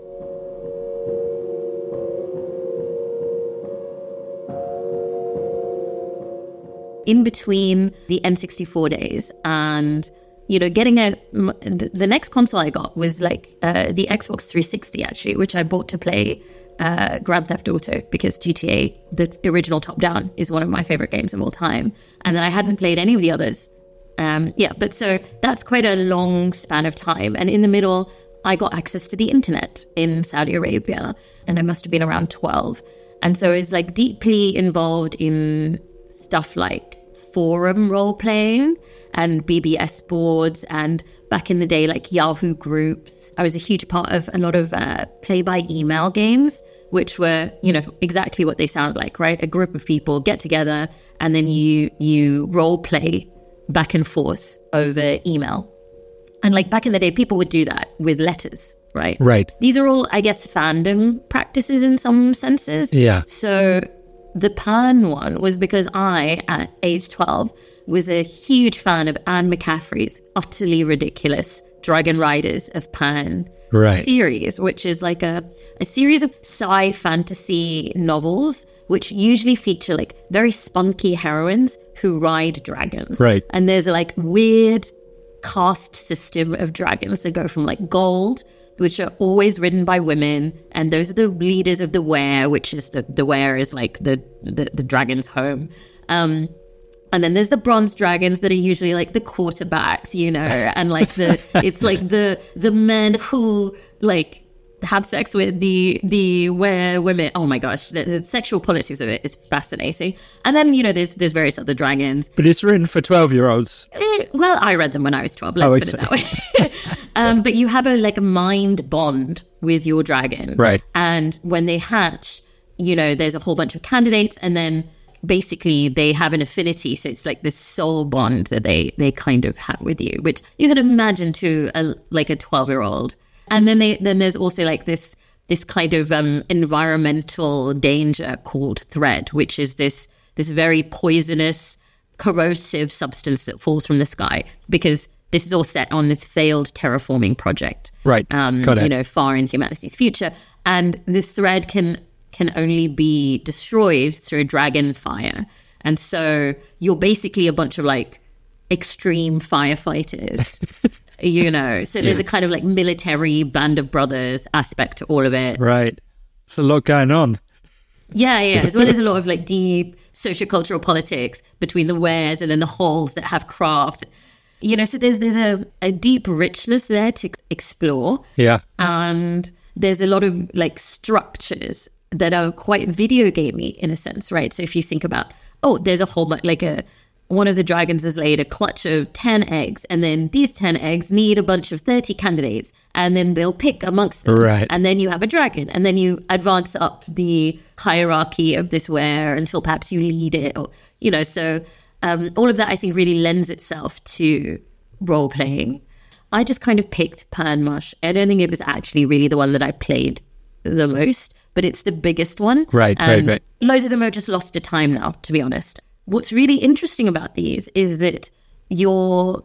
In between the N64 days and, getting the next console I got was the Xbox 360, actually, which I bought to play Grand Theft Auto, because GTA, the original top-down, is one of my favorite games of all time. And then I hadn't played any of the others. But so that's quite a long span of time. And in the middle, I got access to the internet in Saudi Arabia, and I must have been around 12. And so I was deeply involved in stuff like forum role-playing and BBS boards, and back in the day, Yahoo groups. I was a huge part of a lot of play-by-email games, which were, exactly what they sound like, right? A group of people get together and then you role-play back and forth over email. And back in the day, people would do that with letters, right? Right. These are all, I guess, fandom practices in some senses. Yeah. So the Pan one was because I, at age 12, was a huge fan of Anne McCaffrey's utterly ridiculous Dragon Riders of Pan series, which is a series of sci-fantasy novels which usually feature very spunky heroines who ride dragons. Right. And there's a weird caste system of dragons that go from gold, which are always ridden by women, and those are the leaders of the Were, which is the Were is the dragon's home. And then there's the bronze dragons that are usually the quarterbacks, and it's the men who have sex with the Were women. Oh my gosh, the sexual politics of it is fascinating. And then there's various other dragons. But it's written for 12-year-olds. Well, I read them when I was 12. Let's put it that way. But you have a mind bond with your dragon, right? And when they hatch, there's a whole bunch of candidates, and then basically they have an affinity. So it's this soul bond that they kind of have with you, which you can imagine to a 12-year-old. And then there's also this kind of environmental danger called thread, which is this very poisonous, corrosive substance that falls from the sky, because this is all set on this failed terraforming project, right? Got it. Far in humanity's future, and this thread can only be destroyed through dragon fire. And so you're basically a bunch of extreme firefighters, So there's a kind of military Band of Brothers aspect to all of it. Right. It's a lot going on. Yeah. As well as a lot of deep sociocultural politics between the Wares and then the halls that have crafts. So there's a deep richness there to explore. Yeah. And there's a lot of structures that are quite video gamey in a sense, right? So if you think about, there's a whole one of the dragons has laid a clutch of 10 eggs, and then these 10 eggs need a bunch of 30 candidates, and then they'll pick amongst them. Right. And then you have a dragon, and then you advance up the hierarchy of this Were until perhaps you lead it, or so all of that I think really lends itself to role playing. I just kind of picked Pan Mush. I don't think it was actually really the one that I played the most, but it's the biggest one. Right. Loads of them are just lost to time now, to be honest. What's really interesting about these is that your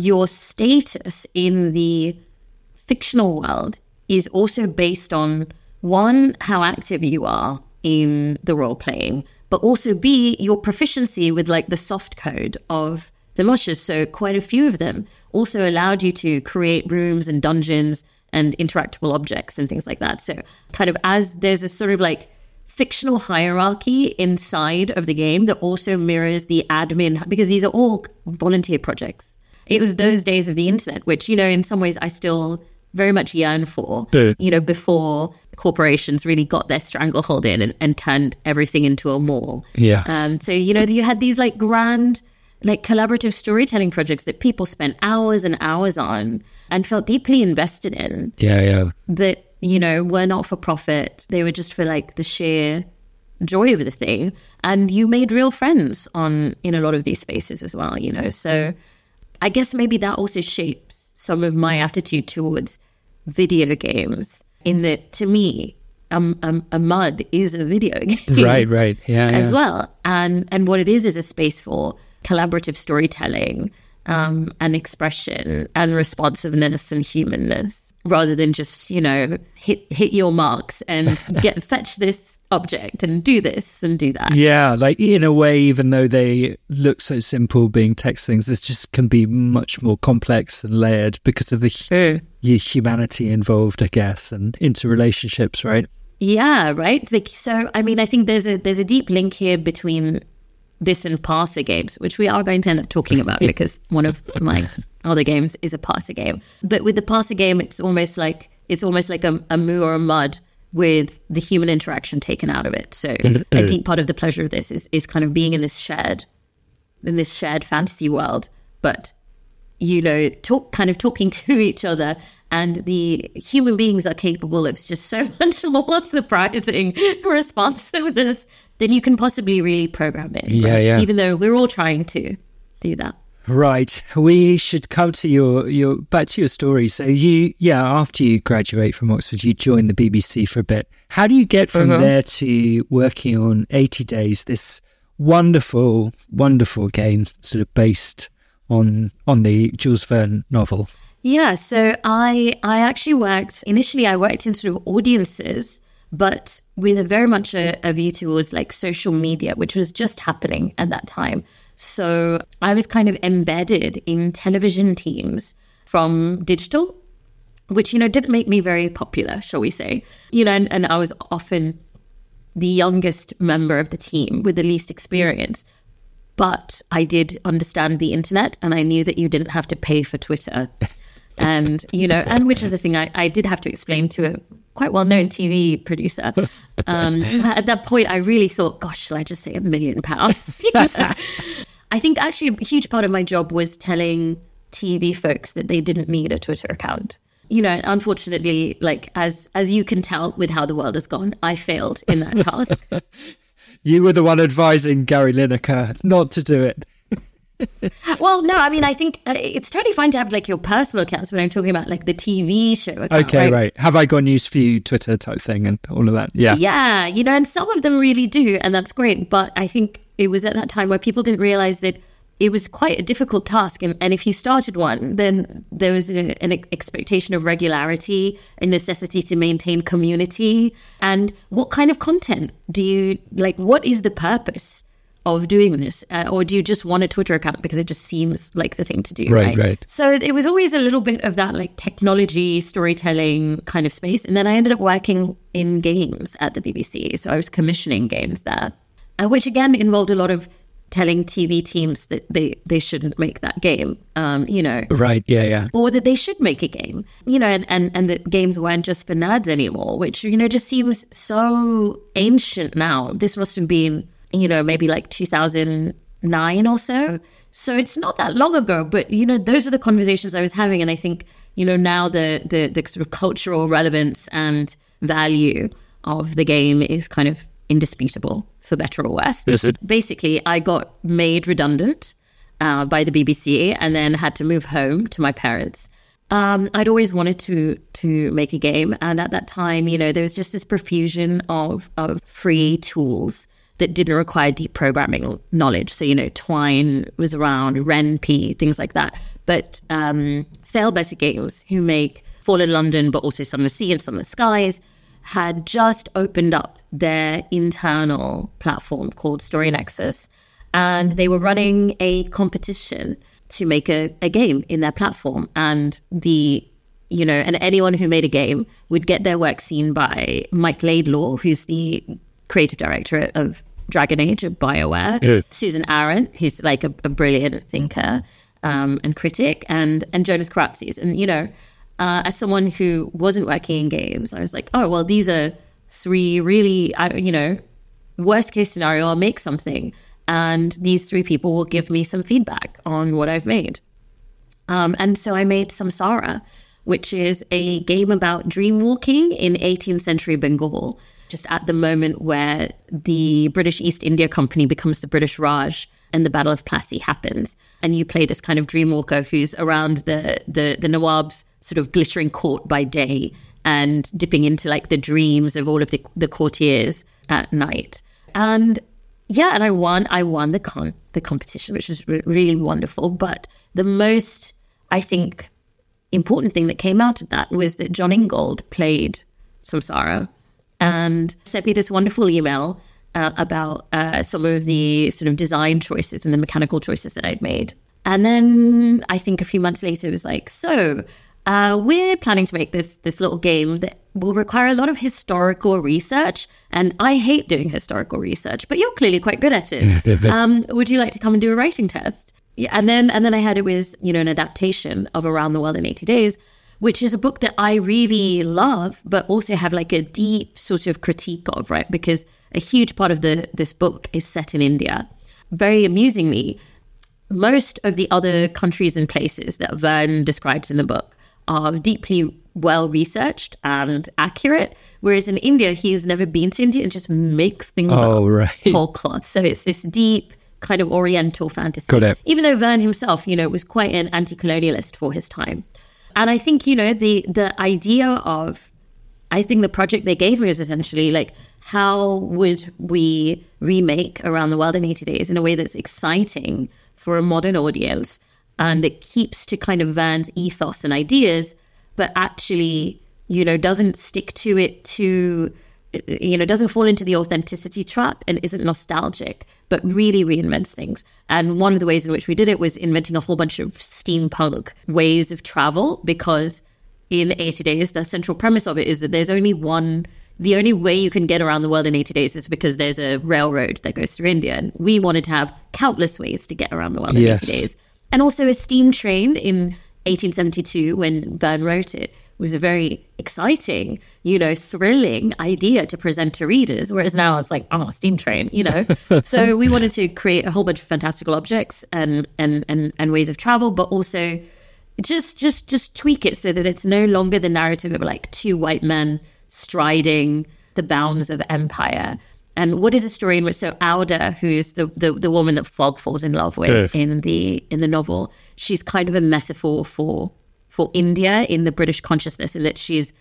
status in the fictional world is also based on, one, how active you are in the role playing, but also B, your proficiency with the soft code of the mushes. So quite a few of them also allowed you to create rooms and dungeons and interactable objects and things like that. So kind of as there's a sort of fictional hierarchy inside of the game that also mirrors the admin, because these are all volunteer projects. It was those days of the internet, which, in some ways I still very much yearn for, before corporations really got their stranglehold in and turned everything into a mall. Yeah. So, you had these like grand, like collaborative storytelling projects that people spent hours and hours on and felt deeply invested in. Yeah. That, were not for profit. They were just for like the sheer joy of the thing. And you made real friends in a lot of these spaces as well, So I guess maybe that also shapes some of my attitude towards video games, in that, to me, a MUD is a video game. Right. Yeah. As well. And what it is a space for collaborative storytelling and expression and responsiveness and humanness, rather than just, hit your marks and fetch this object and do this and do that. Yeah, like in a way, even though they look so simple being text things, this just can be much more complex and layered because of the humanity involved, I guess, and interrelationships, right? Yeah, right. Like, so, I mean, I think there's a deep link here between this and parser games, which we are going to end up talking about because one of my other games is a parser game. But with the parser game, it's almost like a moo or a mud with the human interaction taken out of it. So a deep part of the pleasure of this is kind of being in this shared fantasy world, but talking to each other, and the human beings are capable of just so much more surprising responsiveness than you can possibly really program it. Yeah. Even though we're all trying to do that. Right. We should come to your back to your story. So after you graduate from Oxford, you join the BBC for a bit. How do you get from there to working on 80 Days, this wonderful, wonderful game sort of based on the Jules Verne novel? Yeah, so I actually worked in sort of audiences, but with a very much a view towards like social media, which was just happening at that time. So I was kind of embedded in television teams from digital, which, didn't make me very popular, shall we say. And I was often the youngest member of the team with the least experience. But I did understand the internet, and I knew that you didn't have to pay for Twitter. And, and which is the thing I did have to explain to a quite well-known TV producer. At that point, I really thought, gosh, shall I just say £1 million? I think actually a huge part of my job was telling TV folks that they didn't need a Twitter account. Unfortunately, like as you can tell with how the world has gone, I failed in that task. You were the one advising Gary Lineker not to do it. Well, no, I mean, I think it's totally fine to have like your personal accounts when I'm talking about like the TV show account. Okay, right. Have I got news for you, Twitter type thing and all of that? Yeah. Yeah, and some of them really do, and that's great. But I think it was at that time where people didn't realize that it was quite a difficult task. And if you started one, then there was an expectation of regularity, a necessity to maintain community. And what kind of content do you, like, what is the purpose of doing this? Or do you just want a Twitter account because it just seems like the thing to do? Right. So it was always a little bit of that like technology, storytelling kind of space. And then I ended up working in games at the BBC. So I was commissioning games there, which again involved a lot of telling TV teams that they shouldn't make that game, Right, yeah. Or that they should make a game, and that games weren't just for nerds anymore, which, just seems so ancient now. This must have been, maybe like 2009 or so. So it's not that long ago, but, those are the conversations I was having. And I think, now the sort of cultural relevance and value of the game is kind of indisputable, for better or worse. Basically, I got made redundant by the BBC and then had to move home to my parents. I'd always wanted to make a game. And at that time, there was just this profusion of free tools that didn't require deep programming knowledge. So, Twine was around, RenP, things like that. But Fail Better Games, who make Fall in London, but also Some of the Sea and Some of the Skies, had just opened up their internal platform called Story Nexus. And they were running a competition to make a game in their platform. And and anyone who made a game would get their work seen by Mike Laidlaw, who's the creative director of Dragon Age of BioWare, Susan Arendt, who's like a brilliant thinker and critic, and Jonas Karatsis. And, as someone who wasn't working in games, I was like, oh, well, these are 3 really, worst case scenario, I'll make something. And these 3 people will give me some feedback on what I've made. And so I made Samsara, which is a game about dream walking in 18th century Bengal, just at the moment where the British East India Company becomes the British Raj and the Battle of Plassey happens. And you play this kind of dream walker who's around the Nawab's sort of glittering court by day and dipping into like the dreams of all of the courtiers at night. And yeah, and I won the competition, which was really wonderful. But the most, I think, important thing that came out of that was that John Ingold played Samsara and sent me this wonderful email about some of the sort of design choices and the mechanical choices that I'd made. And then I think a few months later, it was like, so we're planning to make this little game that will require a lot of historical research. And I hate doing historical research, but you're clearly quite good at it. Would you like to come and do a writing test? Yeah, and then I heard it was, an adaptation of Around the World in 80 Days, which is a book that I really love, but also have like a deep sort of critique of, right? Because a huge part of this book is set in India. Very amusingly, most of the other countries and places that Verne describes in the book are deeply well-researched and accurate, whereas in India, he has never been to India and just makes things up whole cloth. So it's this deep kind of Oriental fantasy. Got it. Even though Verne himself, was quite an anti-colonialist for his time. And I think, the idea of, I think the project they gave me was essentially like, how would we remake Around the World in 80 Days in a way that's exciting for a modern audience and that keeps to kind of Verne's ethos and ideas, but actually, doesn't stick to it too, doesn't fall into the authenticity trap and isn't nostalgic, but really reinvents things. And one of the ways in which we did it was inventing a whole bunch of steampunk ways of travel, because in 80 Days, the central premise of it is that there's only the only way you can get around the world in 80 days is because there's a railroad that goes through India. And we wanted to have countless ways to get around the world in 80 days. And also a steam train in 1872, when Verne wrote it, was a very exciting, thrilling idea to present to readers. Whereas now it's like, oh, steam train, So we wanted to create a whole bunch of fantastical objects and ways of travel, but also just tweak it so that it's no longer the narrative of like 2 white men striding the bounds of empire. And what is a story in which Auda, who is the woman that Fogg falls in love with in the novel, she's kind of a metaphor for India in the British consciousness, in that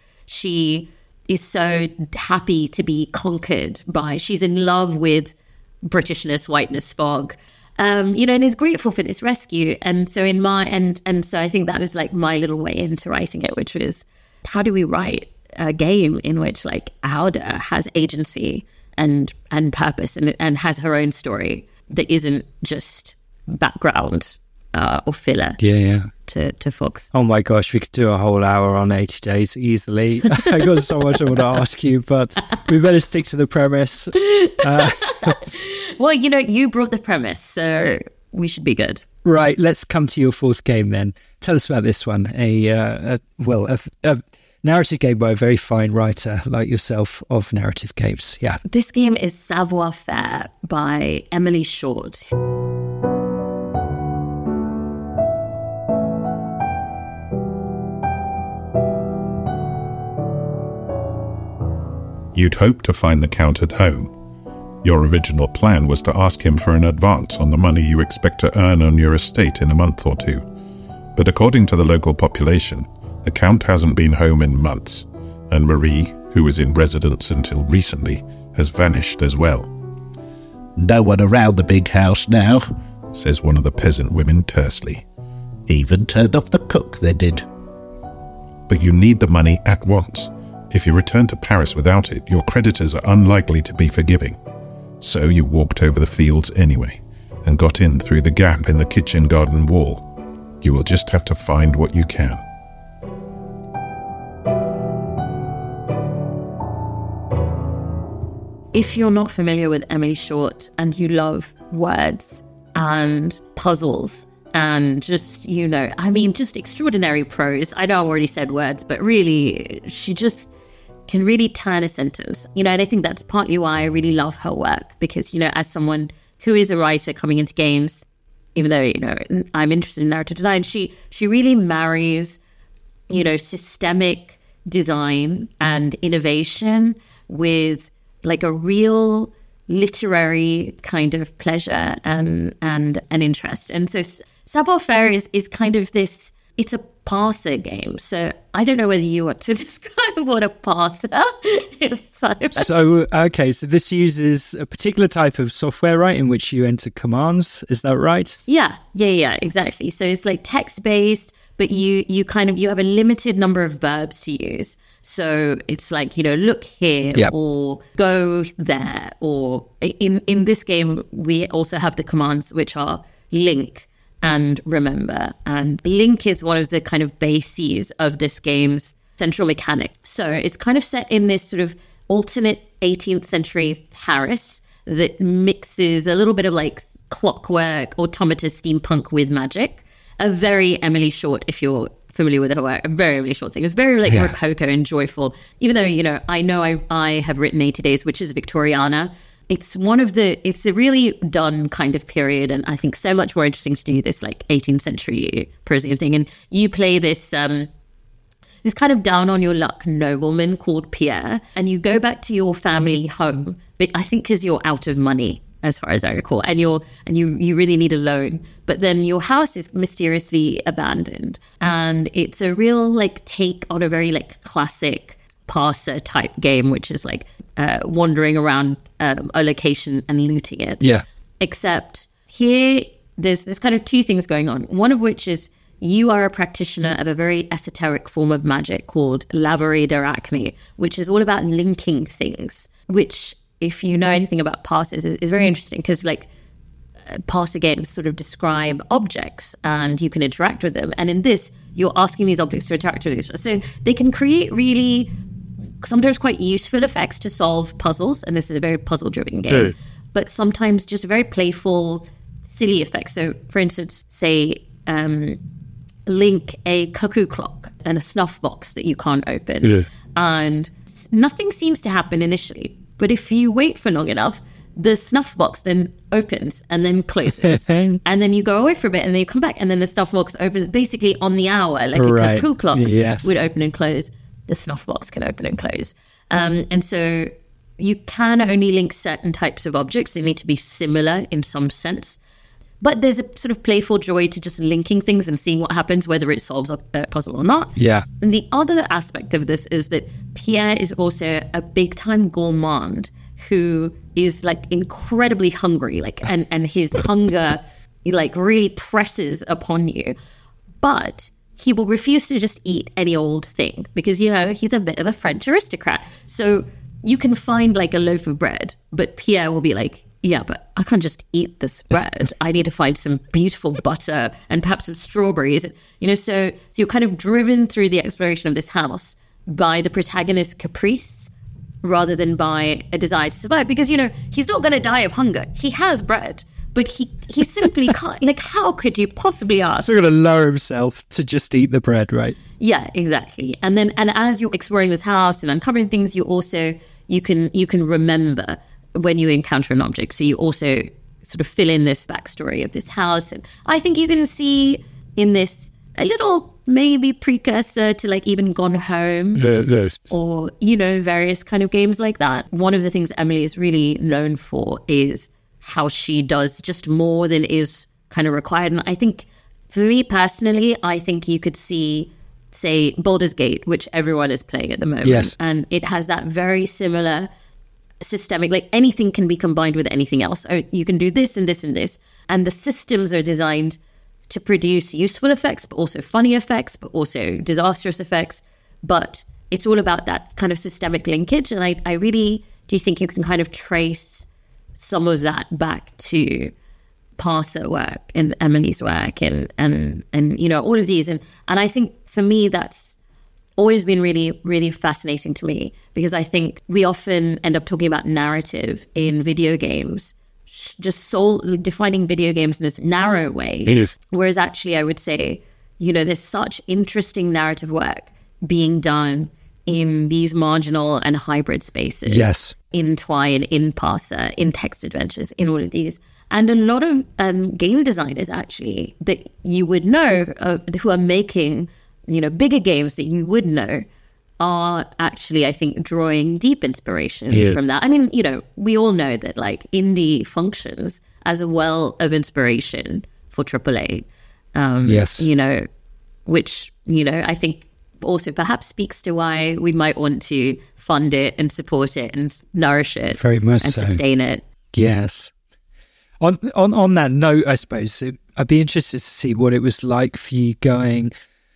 she is so happy to be conquered by, she's in love with Britishness, whiteness, Fogg, and is grateful for this rescue. And so so I think that was like my little way into writing it, which was, how do we write a game in which like Auda has agency and purpose and has her own story that isn't just background or filler to Fox. Oh my gosh, we could do a whole hour on 80 Days easily. I got so much I want to ask you, but we better stick to the premise. Well, you brought the premise, so we should be good. Right, let's come to your 4th game then. Tell us about this one. A narrative game by a very fine writer like yourself of narrative games. Yeah. This game is Savoir Faire by Emily Short. You'd hoped to find the Count at home. Your original plan was to ask him for an advance on the money you expect to earn on your estate in a month or 2. But according to the local population, the Count hasn't been home in months, and Marie, who was in residence until recently, has vanished as well. No one around the big house now, says one of the peasant women tersely. Even turned off the cook, they did. But you need the money at once. If you return to Paris without it, your creditors are unlikely to be forgiving. So you walked over the fields anyway, and got in through the gap in the kitchen garden wall. You will just have to find what you can. If you're not familiar with Emily Short and you love words and puzzles and just, just extraordinary prose. I know I already said words, but really, she just can really turn a sentence, and I think that's partly why I really love her work, because, as someone who is a writer coming into games, even though, I'm interested in narrative design, she really marries, systemic design and innovation with like a real literary kind of pleasure and an interest. And so Savoir-Faire is kind of this, it's a parser game. So I don't know whether you want to describe what a parser is. So this uses a particular type of software, right, in which you enter commands. Is that right? Yeah, exactly. So it's like text-based, but you have a limited number of verbs to use. So it's like, look here, yep, or go there, or in this game, we also have the commands which are link and remember. And link is one of the kind of bases of this game's central mechanic. So it's kind of set in this sort of alternate 18th century Paris that mixes a little bit of like clockwork, automata, steampunk with magic. A very Emily Short, if you're familiar with her work, a very Emily Short thing. It's very like rococo and joyful. Even though, I have written 80 Days, which is Victoriana. It's a really done kind of period, and I think so much more interesting to do this like 18th century Parisian thing. And you play this this kind of down on your luck nobleman called Pierre, and you go back to your family home, but I think because you're out of money, as far as I recall, and you really need a loan, but then your house is mysteriously abandoned, and it's a real like take on a very like classic parser type game, which is like wandering around a location and looting it. Yeah. Except here, there's kind of two things going on. One of which is you are a practitioner of a very esoteric form of magic called Laverie d'Arachne, which is all about linking things, which, if you know anything about parsers, is very interesting, because like parser games sort of describe objects and you can interact with them. And in this, you're asking these objects to interact with each other. So they can create really sometimes quite useful effects to solve puzzles. And this is a very puzzle-driven game. But sometimes just very playful, silly effects. So for instance, say link a cuckoo clock and a snuff box that you can't open. Yeah. And nothing seems to happen initially. But if you wait for long enough, the snuff box then opens and then closes. And then you go away for a bit and then you come back and then the snuff box opens basically on the hour, like a cuckoo clock would open and close. The snuff box can open and close. And so you can only link certain types of objects. They need to be similar in some sense. But there's a sort of playful joy to just linking things and seeing what happens, whether it solves a puzzle or not. Yeah. And the other aspect of this is that Pierre is also a big-time gourmand who is like incredibly hungry, like and his hunger like really presses upon you. But he will refuse to just eat any old thing because, he's a bit of a French aristocrat. So you can find like a loaf of bread, but Pierre will be like, yeah, but I can't just eat this bread. I need to find some beautiful butter and perhaps some strawberries. So you're kind of driven through the exploration of this house by the protagonist's caprice rather than by a desire to survive. Because, he's not going to die of hunger. He has bread, but he simply can't. Like, how could you possibly ask? So he's going to lower himself to just eat the bread, right? Yeah, exactly. And as you're exploring this house and uncovering things, you can remember when you encounter an object. So you also sort of fill in this backstory of this house. And I think you can see in this a little maybe precursor to like even Gone Home or, various kind of games like that. One of the things Emily is really known for is how she does just more than is kind of required. And I think for me personally, I think you could see, say, Baldur's Gate, which everyone is playing at the moment. Yes. And it has that very similar systemic, like anything can be combined with anything else. Or you can do this and this and this. And the systems are designed to produce useful effects, but also funny effects, but also disastrous effects. But it's all about that kind of systemic linkage. And I really do think you can kind of trace some of that back to parser work and Emily's work and all of these. And I think for me, that's always been really, really fascinating to me, because I think we often end up talking about narrative in video games just defining video games in this narrow way. Whereas actually I would say, there's such interesting narrative work being done in these marginal and hybrid spaces. Yes. In Twine, in Parser, in Text Adventures, in all of these. And a lot of game designers actually that you would know who are making, bigger games that you would know are actually, I think, drawing deep inspiration from that. I mean, we all know that like indie functions as a well of inspiration for AAA. Yes. Which, I think also perhaps speaks to why we might want to fund it and support it and nourish it. Very much and so. Sustain it. Yes. On that note, I suppose, I'd be interested to see what it was like for you going...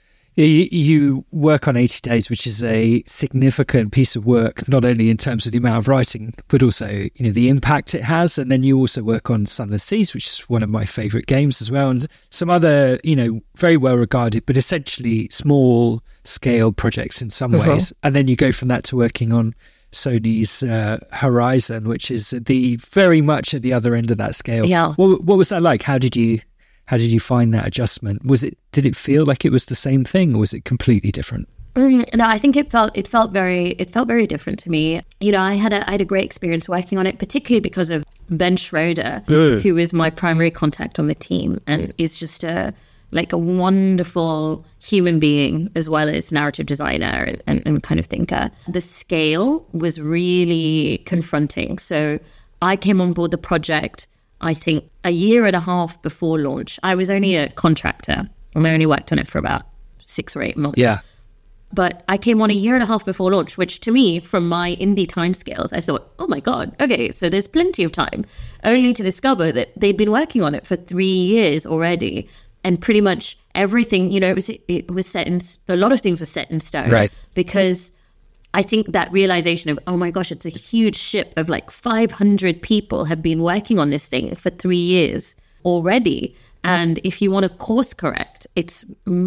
You work on 80 Days, which is a significant piece of work, not only in terms of the amount of writing, but also, the impact it has. And then you also work on Sunless Seas, which is one of my favourite games as well. And some other, very well regarded, but essentially small scale projects in some ways. And then you go from that to working on Sony's Horizon, which is very much at the other end of that scale. Yeah. What was that like? How did you find that adjustment? Did it feel like it was the same thing, or was it completely different? No, I think it felt very different to me. I had a great experience working on it, particularly because of Ben Schroeder, who is my primary contact on the team and is just a wonderful human being as well as narrative designer and kind of thinker. The scale was really confronting. So I came on board the project, I think, a year and a half before launch. I was only a contractor and I only worked on it for about 6 or 8 months. Yeah. But I came on a year and a half before launch, which to me, from my indie timescales, I thought, oh my God, okay, so there's plenty of time, only to discover that they'd been working on it for 3 years already. And pretty much everything, it was set in, a lot of things were set in stone. Right. Because I think that realization of, oh my gosh, it's a huge ship of 500 people have been working on this thing for 3 years already. And if you want to course correct, it's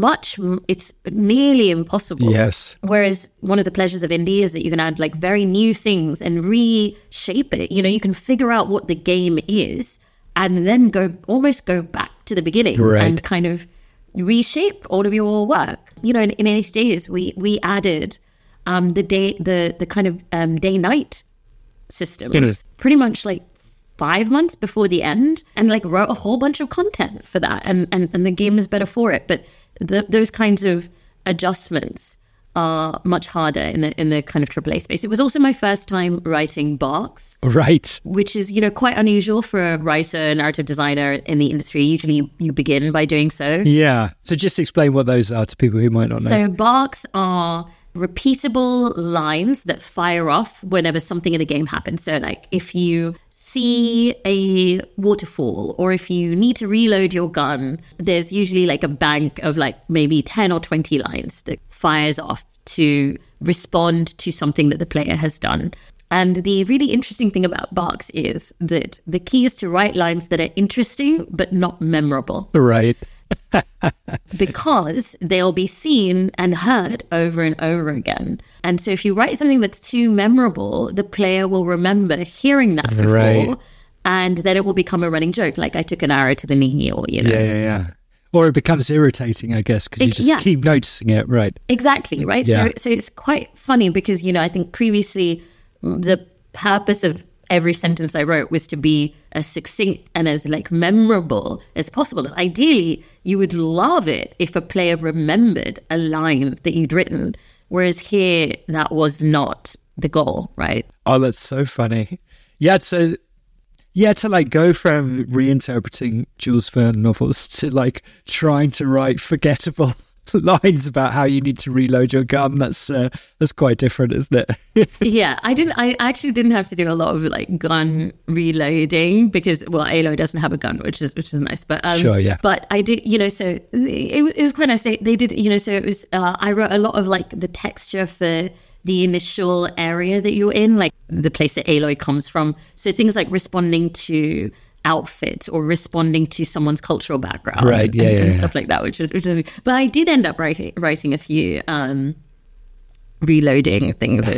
nearly impossible. Yes. Whereas one of the pleasures of indie is that you can add very new things and reshape it. You can figure out what the game is and then go back to the beginning and kind of reshape all of your work. In 80 Days, we added the kind of day-night system pretty much 5 months before the end, and wrote a whole bunch of content for that, and the game is better for it. But those kinds of adjustments are much harder in the kind of AAA space. It was also my first time writing Barks, right? Which is quite unusual for a writer, narrative designer in the industry. Usually, you begin by doing so. Yeah. So just explain what those are to people who might not know. So Barks are repeatable lines that fire off whenever something in the game happens. So if you see a waterfall or if you need to reload your gun, there's usually a bank of maybe 10 or 20 lines that fires off to respond to something that the player has done. And the really interesting thing about Barks is that the key is to write lines that are interesting but not memorable. Right. Because they'll be seen and heard over and over again. And so if you write something that's too memorable, the player will remember hearing that before, right. And then it will become a running joke, like I took an arrow to the knee, or Yeah. Or it becomes irritating, I guess, because you just keep noticing it, right? Exactly, right? Yeah. So it's quite funny because, I think previously the purpose of every sentence I wrote was to be as succinct and as memorable as possible. And ideally, you would love it if a player remembered a line that you'd written, whereas here that was not the goal, right? Oh, that's so funny. Yeah, so to go from reinterpreting Jules Verne novels to trying to write forgettable lines about how you need to reload your gun, that's quite different, isn't it? Yeah, I actually didn't have to do a lot of gun reloading because Aloy doesn't have a gun, which is nice, but sure, yeah. But I did, so it was quite nice. They did, so it was I wrote a lot of the texture for the initial area that you're in, the place that Aloy comes from. So things like responding to outfit or responding to someone's cultural background, right? And stuff like that. Which is, but I did end up writing a few reloading things,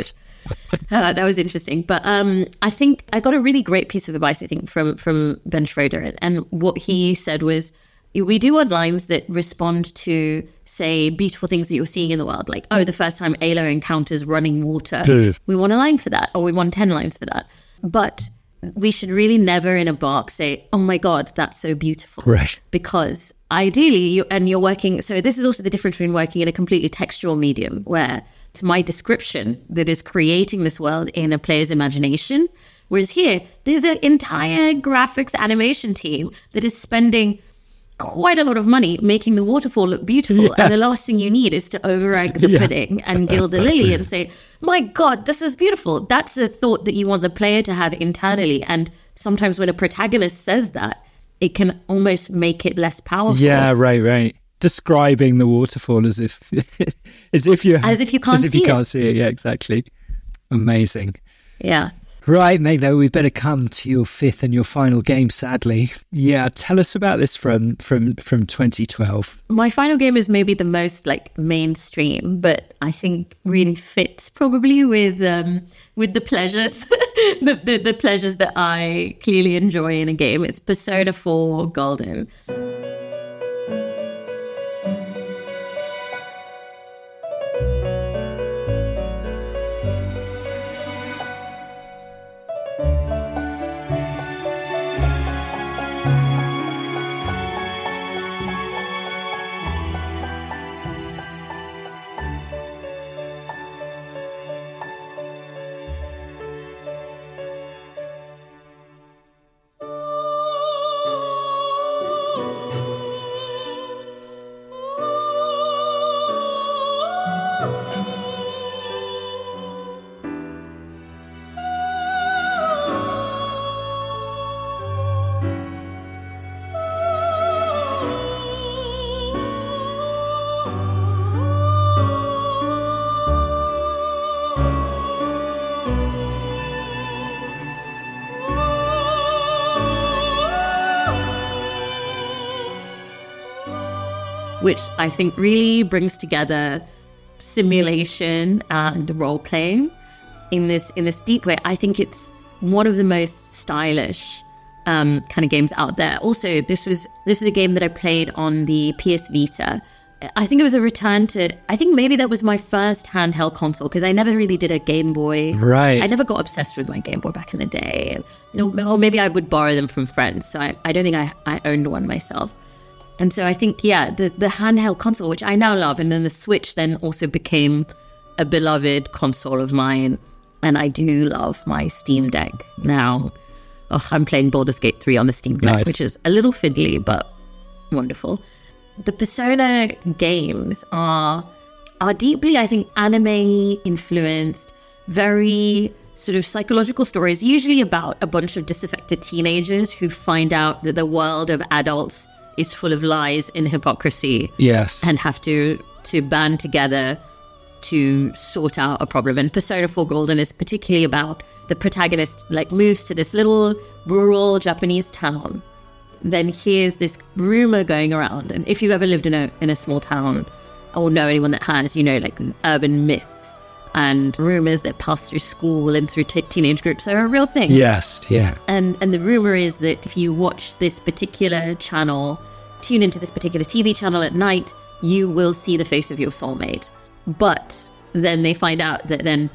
That was interesting. But I think I got a really great piece of advice, I think, from Ben Schroeder. And what he said was, we do want lines that respond to, say, beautiful things that you're seeing in the world. Like, the first time Aloy encounters running water. We want a line for that, or we want 10 lines for that. But we should really never in a bark say, oh my God, that's so beautiful. Right. Because ideally, you're working, so this is also the difference between working in a completely textual medium, where it's my description that is creating this world in a player's imagination. Whereas here, there's an entire graphics animation team that is spending quite a lot of money making the waterfall look beautiful. And the last thing you need is to over-egg the pudding and gild the lily and say, my God, this is beautiful. That's a thought that you want the player to have internally. And sometimes when a protagonist says that, it can almost make it less powerful. Yeah, right. Describing the waterfall as if you can't see it. Yeah, exactly. Amazing. Yeah. Right, Meghna, we better come to your fifth and your final game, sadly. Yeah, tell us about this from 2012. My final game is maybe the most mainstream, but I think really fits probably with the pleasures, the pleasures that I clearly enjoy in a game. It's Persona 4 Golden. Which I think really brings together simulation and role-playing in this deep way. I think it's one of the most stylish kind of games out there. Also, this is a game that I played on the PS Vita. I think it was a return to, I think maybe that was my first handheld console, because I never really did a Game Boy. Right. I never got obsessed with my Game Boy back in the day. Or maybe I would borrow them from friends. So I don't think I owned one myself. And so I think, the handheld console, which I now love, and then the Switch then also became a beloved console of mine. And I do love my Steam Deck now. I'm playing Baldur's Gate 3 on the Steam Deck, which is a little fiddly, but wonderful. The Persona games are deeply, I think, anime-influenced, very sort of psychological stories, usually about a bunch of disaffected teenagers who find out that the world of adults is full of lies and hypocrisy. Yes. And have to band together to sort out a problem. And Persona 4 Golden is particularly about the protagonist moves to this little rural Japanese town. Then here's this rumor going around. And if you've ever lived in a small town or know anyone that has, urban myths and rumors that pass through school and through teenage groups are a real thing. Yes, yeah. And the rumor is that if you watch this particular channel, tune into this particular TV channel at night, you will see the face of your soulmate. But then they find out that then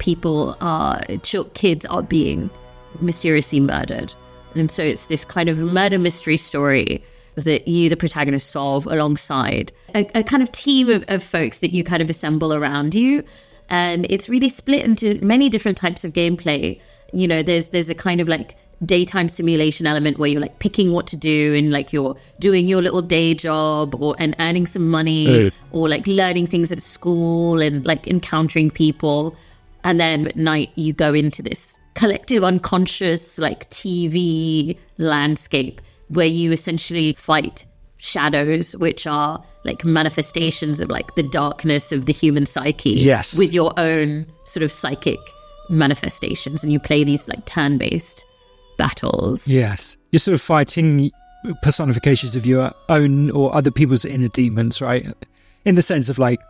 kids are being mysteriously murdered. And so it's this kind of murder mystery story that you, the protagonist, solve alongside a kind of team of folks that you kind of assemble around you. And it's really split into many different types of gameplay. There's a kind of daytime simulation element where you're picking what to do and you're doing your little day job and earning some money or learning things at school and encountering people. And then at night you go into this collective unconscious TV landscape where you essentially fight shadows, which are manifestations of the darkness of the human psyche. Yes. With your own sort of psychic manifestations, and you play these turn-based battles. Yes. You're sort of fighting personifications of your own or other people's inner demons, right? In the sense of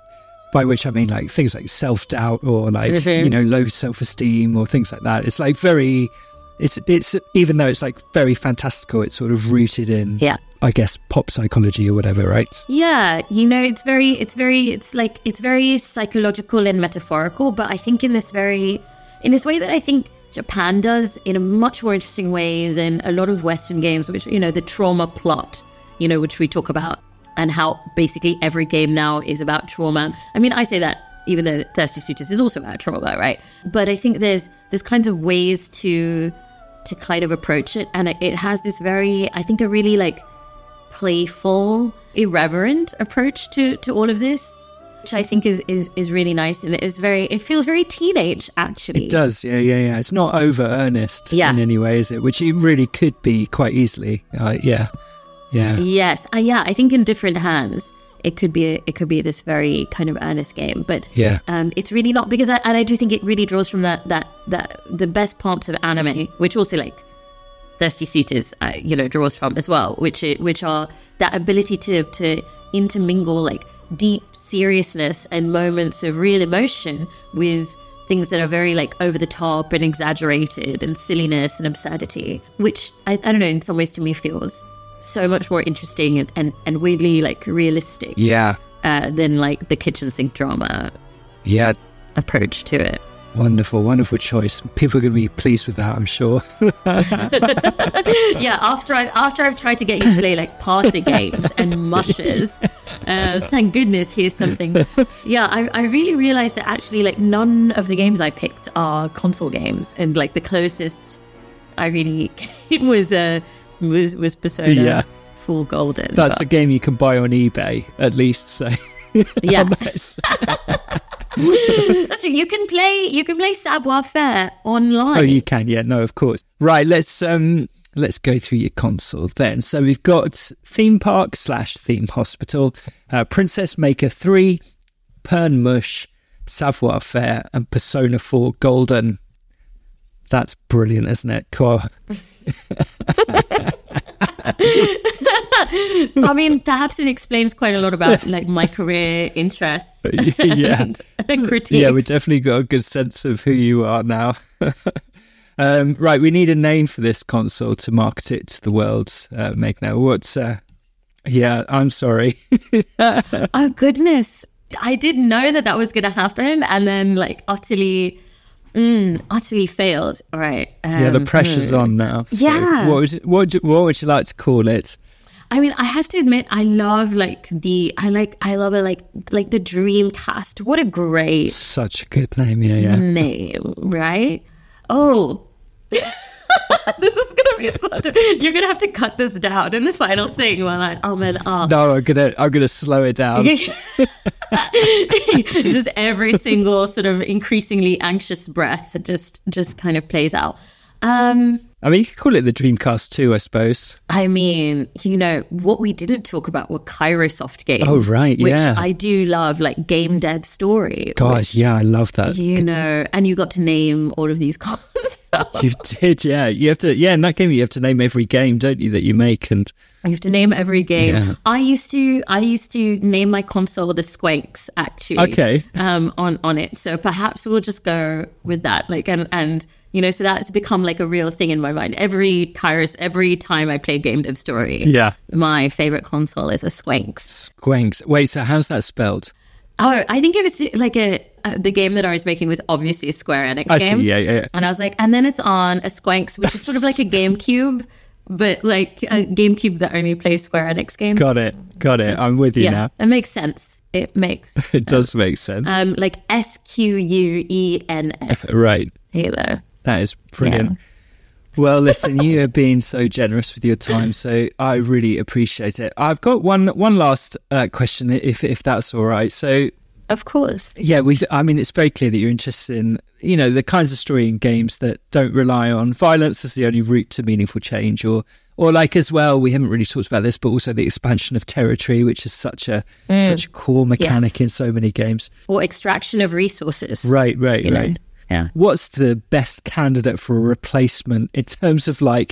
by which I mean like things like self-doubt or like, low self-esteem or things like that. It's like very, it's even though it's like very fantastical, it's sort of rooted in, I guess, pop psychology or whatever, right? Yeah, it's very psychological and metaphorical, but I think in this way that I think Japan does in a much more interesting way than a lot of Western games, which, the trauma plot, which we talk about, and how basically every game now is about trauma. I mean, I say that even though Thirsty Suitors is also about trauma, right? But I think there's kinds of ways to kind of approach it, and it has this very, I think, a really like playful, irreverent approach to all of this, which I think is really nice, and it feels very teenage, actually. It does, yeah. It's not over earnest in any way, is it? Which it really could be quite easily. Yes, I think in different hands it could be this very kind of earnest game, but it's really not, because I do think it really draws from that the best parts of anime, which also like Thirsty Suitors draws from as well, which are that ability to intermingle like deep seriousness and moments of real emotion with things that are very like over the top and exaggerated and silliness and absurdity, which I don't know, in some ways to me feels so much more interesting and weirdly like realistic than like the kitchen sink drama approach to it. Wonderful choice. People are going to be pleased with that, I'm sure. After I've tried to get you to play like party games and mushes, thank goodness here's something. I really realized that actually like none of the games I picked are console games, and like the closest I really came was Persona 4 Golden. That's a game you can buy on eBay, at least, so yeah. That's right. You can play Savoir Faire online. Oh, you can, yeah, no, of course. Right, let's go through your console then. So we've got Theme Park / Theme Hospital, Princess Maker 3, Pern Mush, Savoir Faire, and Persona 4 Golden. That's brilliant, isn't it? Cool. I mean, perhaps it explains quite a lot about like my career interests and critiques. Yeah, we definitely got a good sense of who you are now. Right, we need a name for this console to market it to the world, Meghna. What's I'm sorry. Oh goodness, I didn't know that was going to happen, and then like utterly failed. All right. The pressure's on now. So what would you like to call it? I mean, I have to admit, I love like the Dreamcast. What a great, such a good name, name, right? Oh, this is gonna be you're gonna have to cut this down in the final thing while No, I'm gonna slow it down. Just every single sort of increasingly anxious breath just kind of plays out. I mean, you could call it the Dreamcast 2, I suppose. I mean, what we didn't talk about were Kairosoft games. Oh, right, which I do love, like Game Dev Story. God, I love that. And you got to name all of these consoles. You did, yeah. You have to, in that game, you have to name every game, don't you, that you make? And you have to name every game. Yeah. I used to name my console the Squanks, actually. Okay. On it. So perhaps we'll just go with that. Like, and so that's become like a real thing in my mind. Every time I play Game Dev Story, my favorite console is a Squanks. Squanks. Wait, so how's that spelled? Oh, I think it was like the game that I was making was obviously a Square Enix game. I see, yeah. And I was like, and then it's on a Squanks, which is sort of like a GameCube, but like a GameCube that only plays Square Enix games. Got it. I'm with you now. It makes sense. It does make sense. Like SQUENX. Right. Halo. That is brilliant. Yeah. Well, listen, you have been so generous with your time, so I really appreciate it. I've got one last question, if that's all right. So, of course, it's very clear that you're interested in, the kinds of story in games that don't rely on violence as the only route to meaningful change, or like as well, we haven't really talked about this, but also the expansion of territory, which is such a core mechanic in so many games, or extraction of resources. Right. Yeah. What's the best candidate for a replacement in terms of like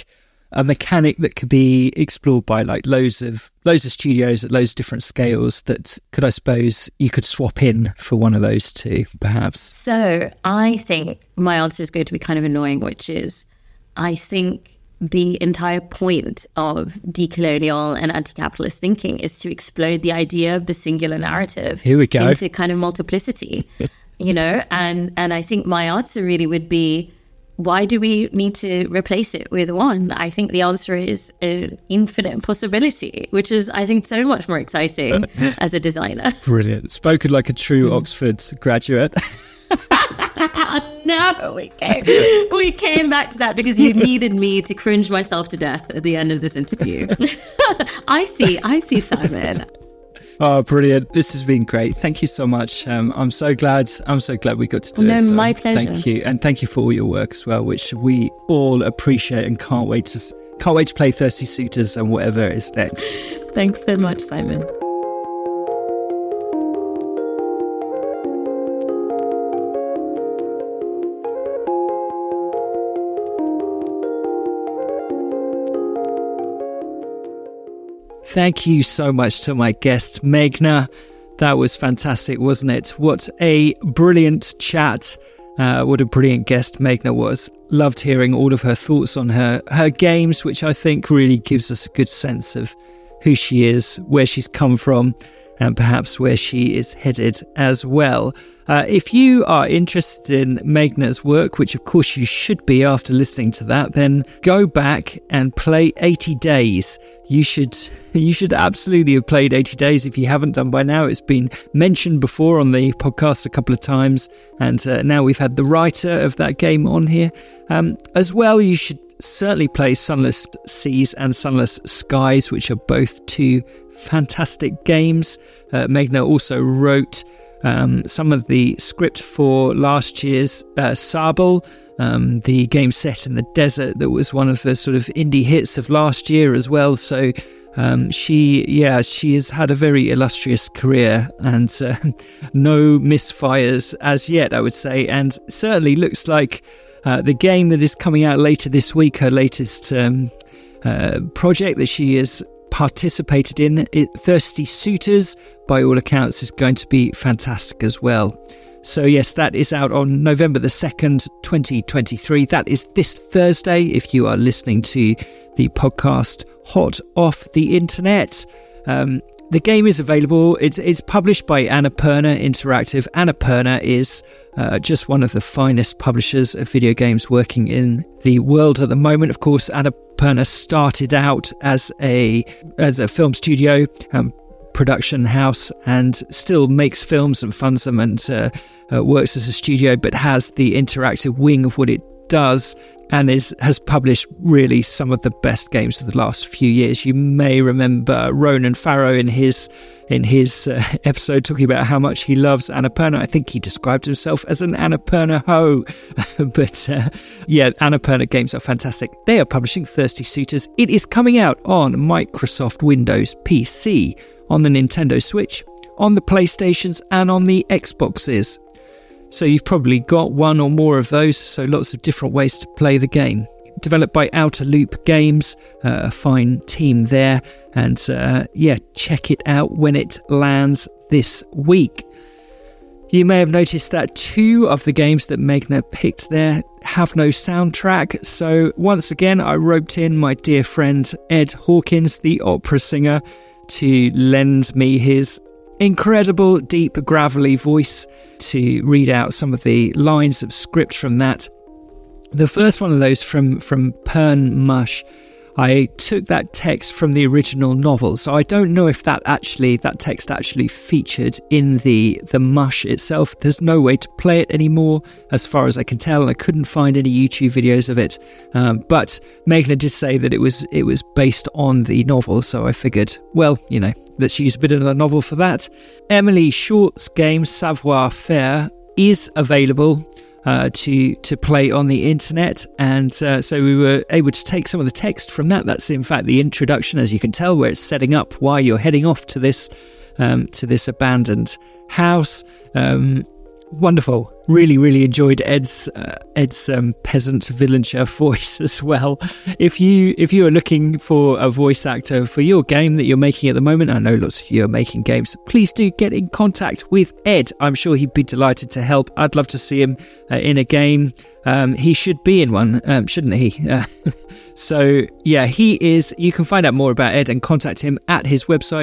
a mechanic that could be explored by like loads of studios at loads of different scales that could, I suppose, you could swap in for one of those two, perhaps? So I think my answer is going to be kind of annoying, which is I think the entire point of decolonial and anti-capitalist thinking is to explode the idea of the singular narrative. Here we go. Into kind of multiplicity, and I think my answer really would be, why do we need to replace it with one? I think the answer is an infinite possibility, which is, I think, so much more exciting as a designer. Brilliant. Spoken like a true Oxford graduate. No, we came back to that because you needed me to cringe myself to death at the end of this interview. I see, Simon. Oh, brilliant. This has been great. Thank you so much. I'm so glad we got to do it. No, my pleasure. Thank you. And thank you for all your work as well, which we all appreciate and can't wait to play Thirsty Suitors and whatever is next. Thanks so much, Simon. Thank you so much to my guest, Meghna. That was fantastic, wasn't it? What a brilliant chat. What a brilliant guest Meghna was. Loved hearing all of her thoughts on her games, which I think really gives us a good sense of who she is, where she's come from, and perhaps where she is headed as well. If you are interested in Meghna's work, which of course you should be after listening to that, then go back and play 80 Days. You should absolutely have played 80 Days if you haven't done by now. It's been mentioned before on the podcast a couple of times, and now we've had the writer of that game on here. As well, you should certainly play Sunless Seas and Sunless Skies, which are both two fantastic games. Meghna also wrote some of the script for last year's Sable, the game set in the desert that was one of the sort of indie hits of last year as well. So she has had a very illustrious career and no misfires as yet, I would say, and certainly looks like the game that is coming out later this week, her latest project that she has participated in, Thirsty Suitors, by all accounts is going to be fantastic as well. So yes, that is out on November the 2nd, 2023. That is this Thursday if you are listening to the podcast hot off the internet. The game is available. It's published by Annapurna Interactive. Annapurna is just one of the finest publishers of video games working in the world at the moment. Of course, Annapurna started out as a film studio, production house, and still makes films and funds them and works as a studio, but has the interactive wing of what it does and has published really some of the best games of the last few years. You may remember Ronan Farrow in his episode talking about how much he loves Annapurna. I think he described himself as an Annapurna ho. But Annapurna games are fantastic. They are publishing Thirsty Suitors. It is coming out on Microsoft Windows PC, on the Nintendo Switch, on the PlayStations, and on the Xboxes. So you've probably got one or more of those, so lots of different ways to play the game. Developed by Outer Loop Games, a fine team there, and check it out when it lands this week. You may have noticed that two of the games that Meghna picked there have no soundtrack, so once again I roped in my dear friend Ed Hawkins, the opera singer, to lend me his incredible, deep, gravelly voice to read out some of the lines of script from that. The first one of those from Pern Mush, I took that text from the original novel, so I don't know if that text actually featured in the Mush itself. There's no way to play it anymore, as far as I can tell, and I couldn't find any YouTube videos of it. But Meghna did say that it was based on the novel, so I figured, well, let's use a bit of the novel for that. Emily Short's game Savoir Faire is available to play on the internet, and so we were able to take some of the text from that. That's in fact the introduction, as you can tell, where it's setting up why you're heading off to this abandoned house. Wonderful. Really, really enjoyed Ed's peasant villager voice as well. If you are looking for a voice actor for your game that you're making at the moment, I know lots of you are making games, please do get in contact with Ed. I'm sure he'd be delighted to help. I'd love to see him in a game. He should be in one, shouldn't he? So yeah, he is. You can find out more about Ed and contact him at his website,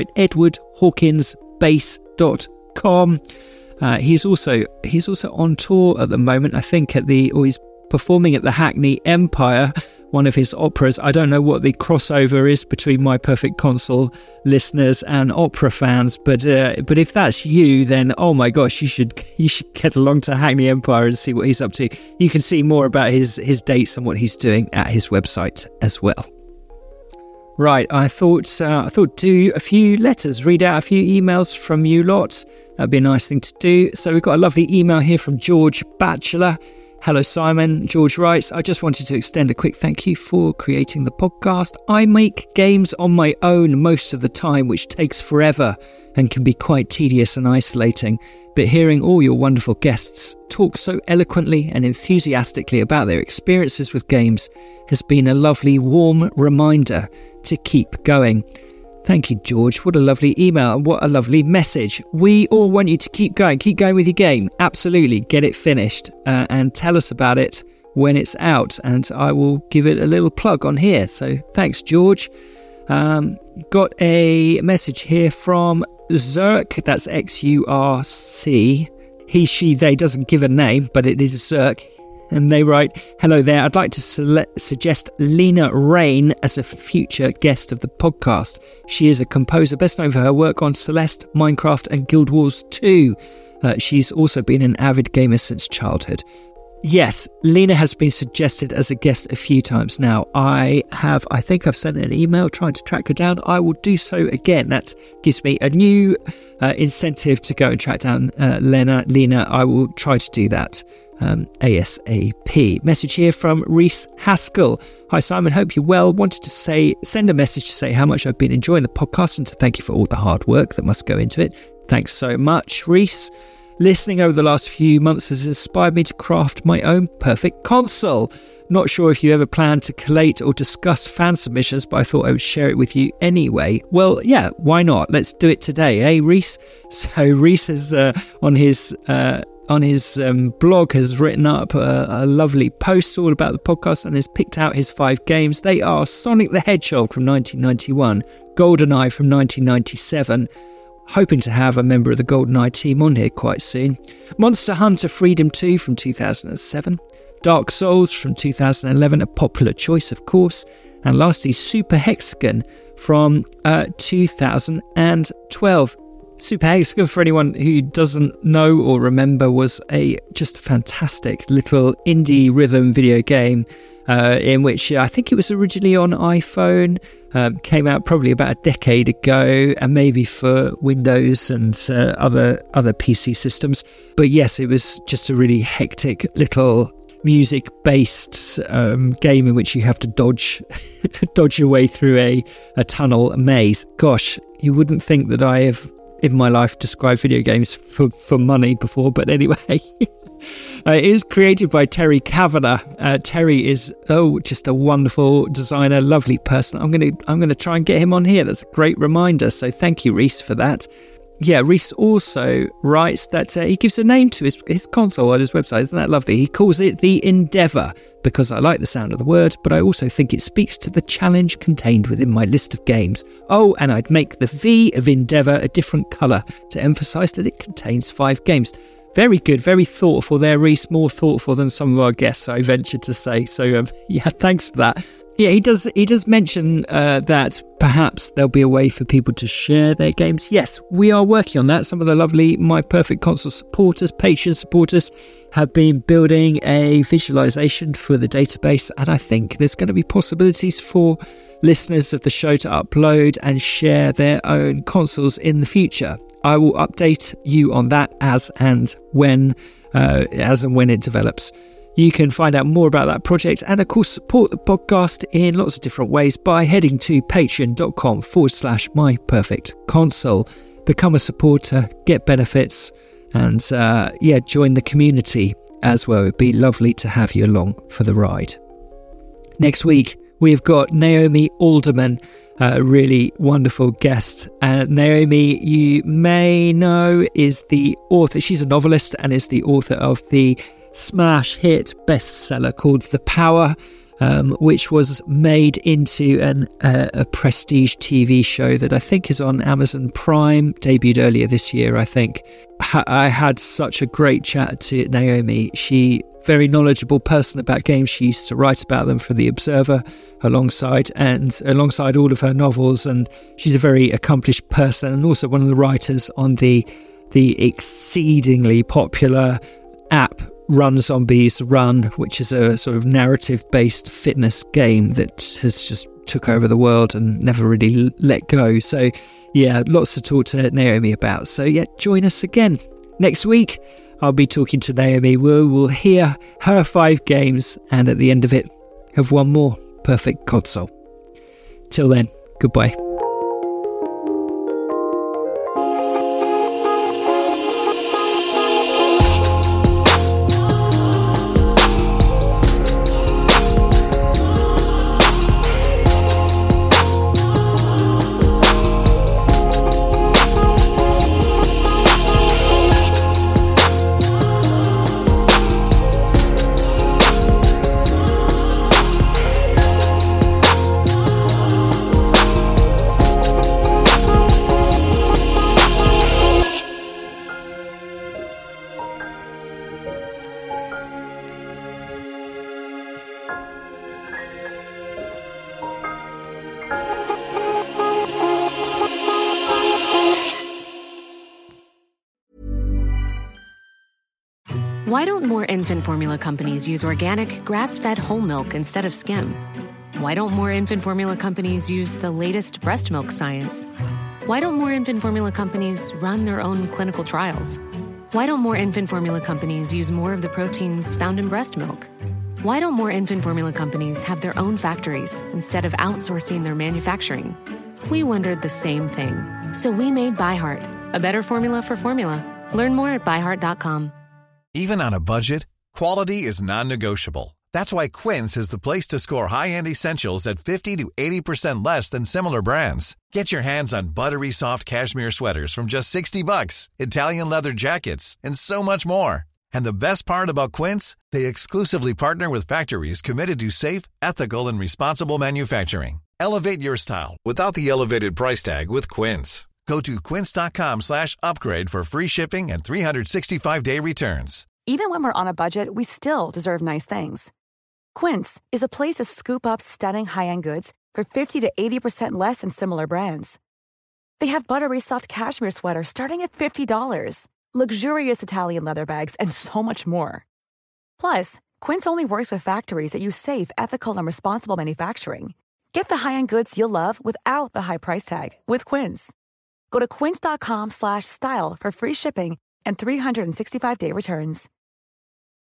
edwardhawkinsbass.com. He's also on tour at the moment. I think he's performing at the Hackney Empire, one of his operas. I don't know what the crossover is between My Perfect Console listeners and opera fans, but if that's you, then oh my gosh, you should get along to Hackney Empire and see what he's up to. You can see more about his dates and what he's doing at his website as well. Right, I thought do a few letters, read out a few emails from you lot. That'd be a nice thing to do. So we've got a lovely email here from George Batchelor. Hello, Simon. George writes, I just wanted to extend a quick thank you for creating the podcast. I make games on my own most of the time, which takes forever and can be quite tedious and isolating. But hearing all your wonderful guests talk so eloquently and enthusiastically about their experiences with games has been a lovely, warm reminder to keep going. Thank you, George. What a lovely email and what a lovely message. We all want you to keep going with your game. Absolutely. Get it finished and tell us about it when it's out, and I will give it a little plug on here. So thanks, George. Got a message here from Zerk. That's XURC. He, she, they doesn't give a name, but it is Zerk. And they write, hello there, I'd like to suggest Lena Rain as a future guest of the podcast. She is a composer best known for her work on Celeste, Minecraft and Guild Wars 2. She's also been an avid gamer since childhood. Yes, Lena has been suggested as a guest a few times now. I think I've sent an email trying to track her down. I will do so again. That gives me a new incentive to go and track down Lena. I will try to do that ASAP. Message here from Reese Haskell. Hi Simon, hope you're well. Wanted to send a message to say how much I've been enjoying the podcast and to thank you for all the hard work that must go into it. Thanks so much, Reese. Listening over the last few months has inspired me to craft my own perfect console. Not sure if you ever plan to collate or discuss fan submissions, but I thought I would share it with you anyway. Well, yeah, why not? Let's do it today, eh, Reese? So Reese has on his blog has written up a lovely post all about the podcast and has picked out his 5 games. They are Sonic the Hedgehog from 1991, GoldenEye from 1997. Hoping to have a member of the GoldenEye team on here quite soon. Monster Hunter Freedom 2 from 2007. Dark Souls from 2011, a popular choice of course. And lastly, Super Hexagon from 2012. Super Hexagon, for anyone who doesn't know or remember, was just a fantastic little indie rhythm video game in which I think it was originally on iPhone, came out probably about a decade ago, and maybe for Windows and other PC systems. But yes, it was just a really hectic little music-based game in which you have to dodge your way through a tunnel maze. Gosh, you wouldn't think that I have in my life described video games for money before, but anyway. It is created by Terry Kavanagh. Terry is just a wonderful designer, lovely person. I'm going to try and get him on here. That's a great reminder. So thank you, Reese, for that. Yeah, Reese also writes that he gives a name to his console on his website. Isn't that lovely? He calls it the Endeavour because I like the sound of the word, but I also think it speaks to the challenge contained within my list of games. Oh, and I'd make the V of Endeavour a different colour to emphasise that it contains 5 games. Very good, very thoughtful there, Reese. More thoughtful than some of our guests, I venture to say. So, yeah, thanks for that. Yeah, he does mention that perhaps there'll be a way for people to share their games. Yes, we are working on that. Some of the lovely My Perfect Console supporters, Patreon supporters, have been building a visualization for the database, and I think there's going to be possibilities for listeners of the show to upload and share their own consoles in the future. I will update you on that as and when it develops. You can find out more about that project and, of course, support the podcast in lots of different ways by heading to patreon.com/myperfectconsole. Become a supporter, get benefits, and join the community as well. It'd be lovely to have you along for the ride. Next week, we've got Naomi Alderman, a really wonderful guest. Naomi, you may know, is the author. She's a novelist and is the author of the smash hit bestseller called The Power, which was made into a prestige TV show that I think is on Amazon Prime, debuted earlier this year, I think. I had such a great chat to Naomi. She very knowledgeable person about games. She used to write about them for The Observer alongside all of her novels, and she's a very accomplished person and also one of the writers on the exceedingly popular app Run Zombies Run, which is a sort of narrative-based fitness game that has just took over the world and never really let go. So yeah, lots to talk to Naomi about. So yeah, join us again next week. I'll be talking to Naomi. We'll hear her 5 games, and at the end of it, have one more perfect console. Till then, goodbye. Why don't more infant formula companies use organic, grass-fed whole milk instead of skim? Why don't more infant formula companies use the latest breast milk science? Why don't more infant formula companies run their own clinical trials? Why don't more infant formula companies use more of the proteins found in breast milk? Why don't more infant formula companies have their own factories instead of outsourcing their manufacturing? We wondered the same thing. So we made ByHeart, a better formula for formula. Learn more at byheart.com. Even on a budget, quality is non-negotiable. That's why Quince is the place to score high-end essentials at 50 to 80% less than similar brands. Get your hands on buttery soft cashmere sweaters from just $60, Italian leather jackets, and so much more. And the best part about Quince, they exclusively partner with factories committed to safe, ethical, and responsible manufacturing. Elevate your style without the elevated price tag with Quince. Go to quince.com/upgrade for free shipping and 365-day returns. Even when we're on a budget, we still deserve nice things. Quince is a place to scoop up stunning high-end goods for 50 to 80% less than similar brands. They have buttery soft cashmere sweaters starting at $50, luxurious Italian leather bags, and so much more. Plus, Quince only works with factories that use safe, ethical, and responsible manufacturing. Get the high-end goods you'll love without the high price tag with Quince. Go to quince.com/style for free shipping and 365-day returns.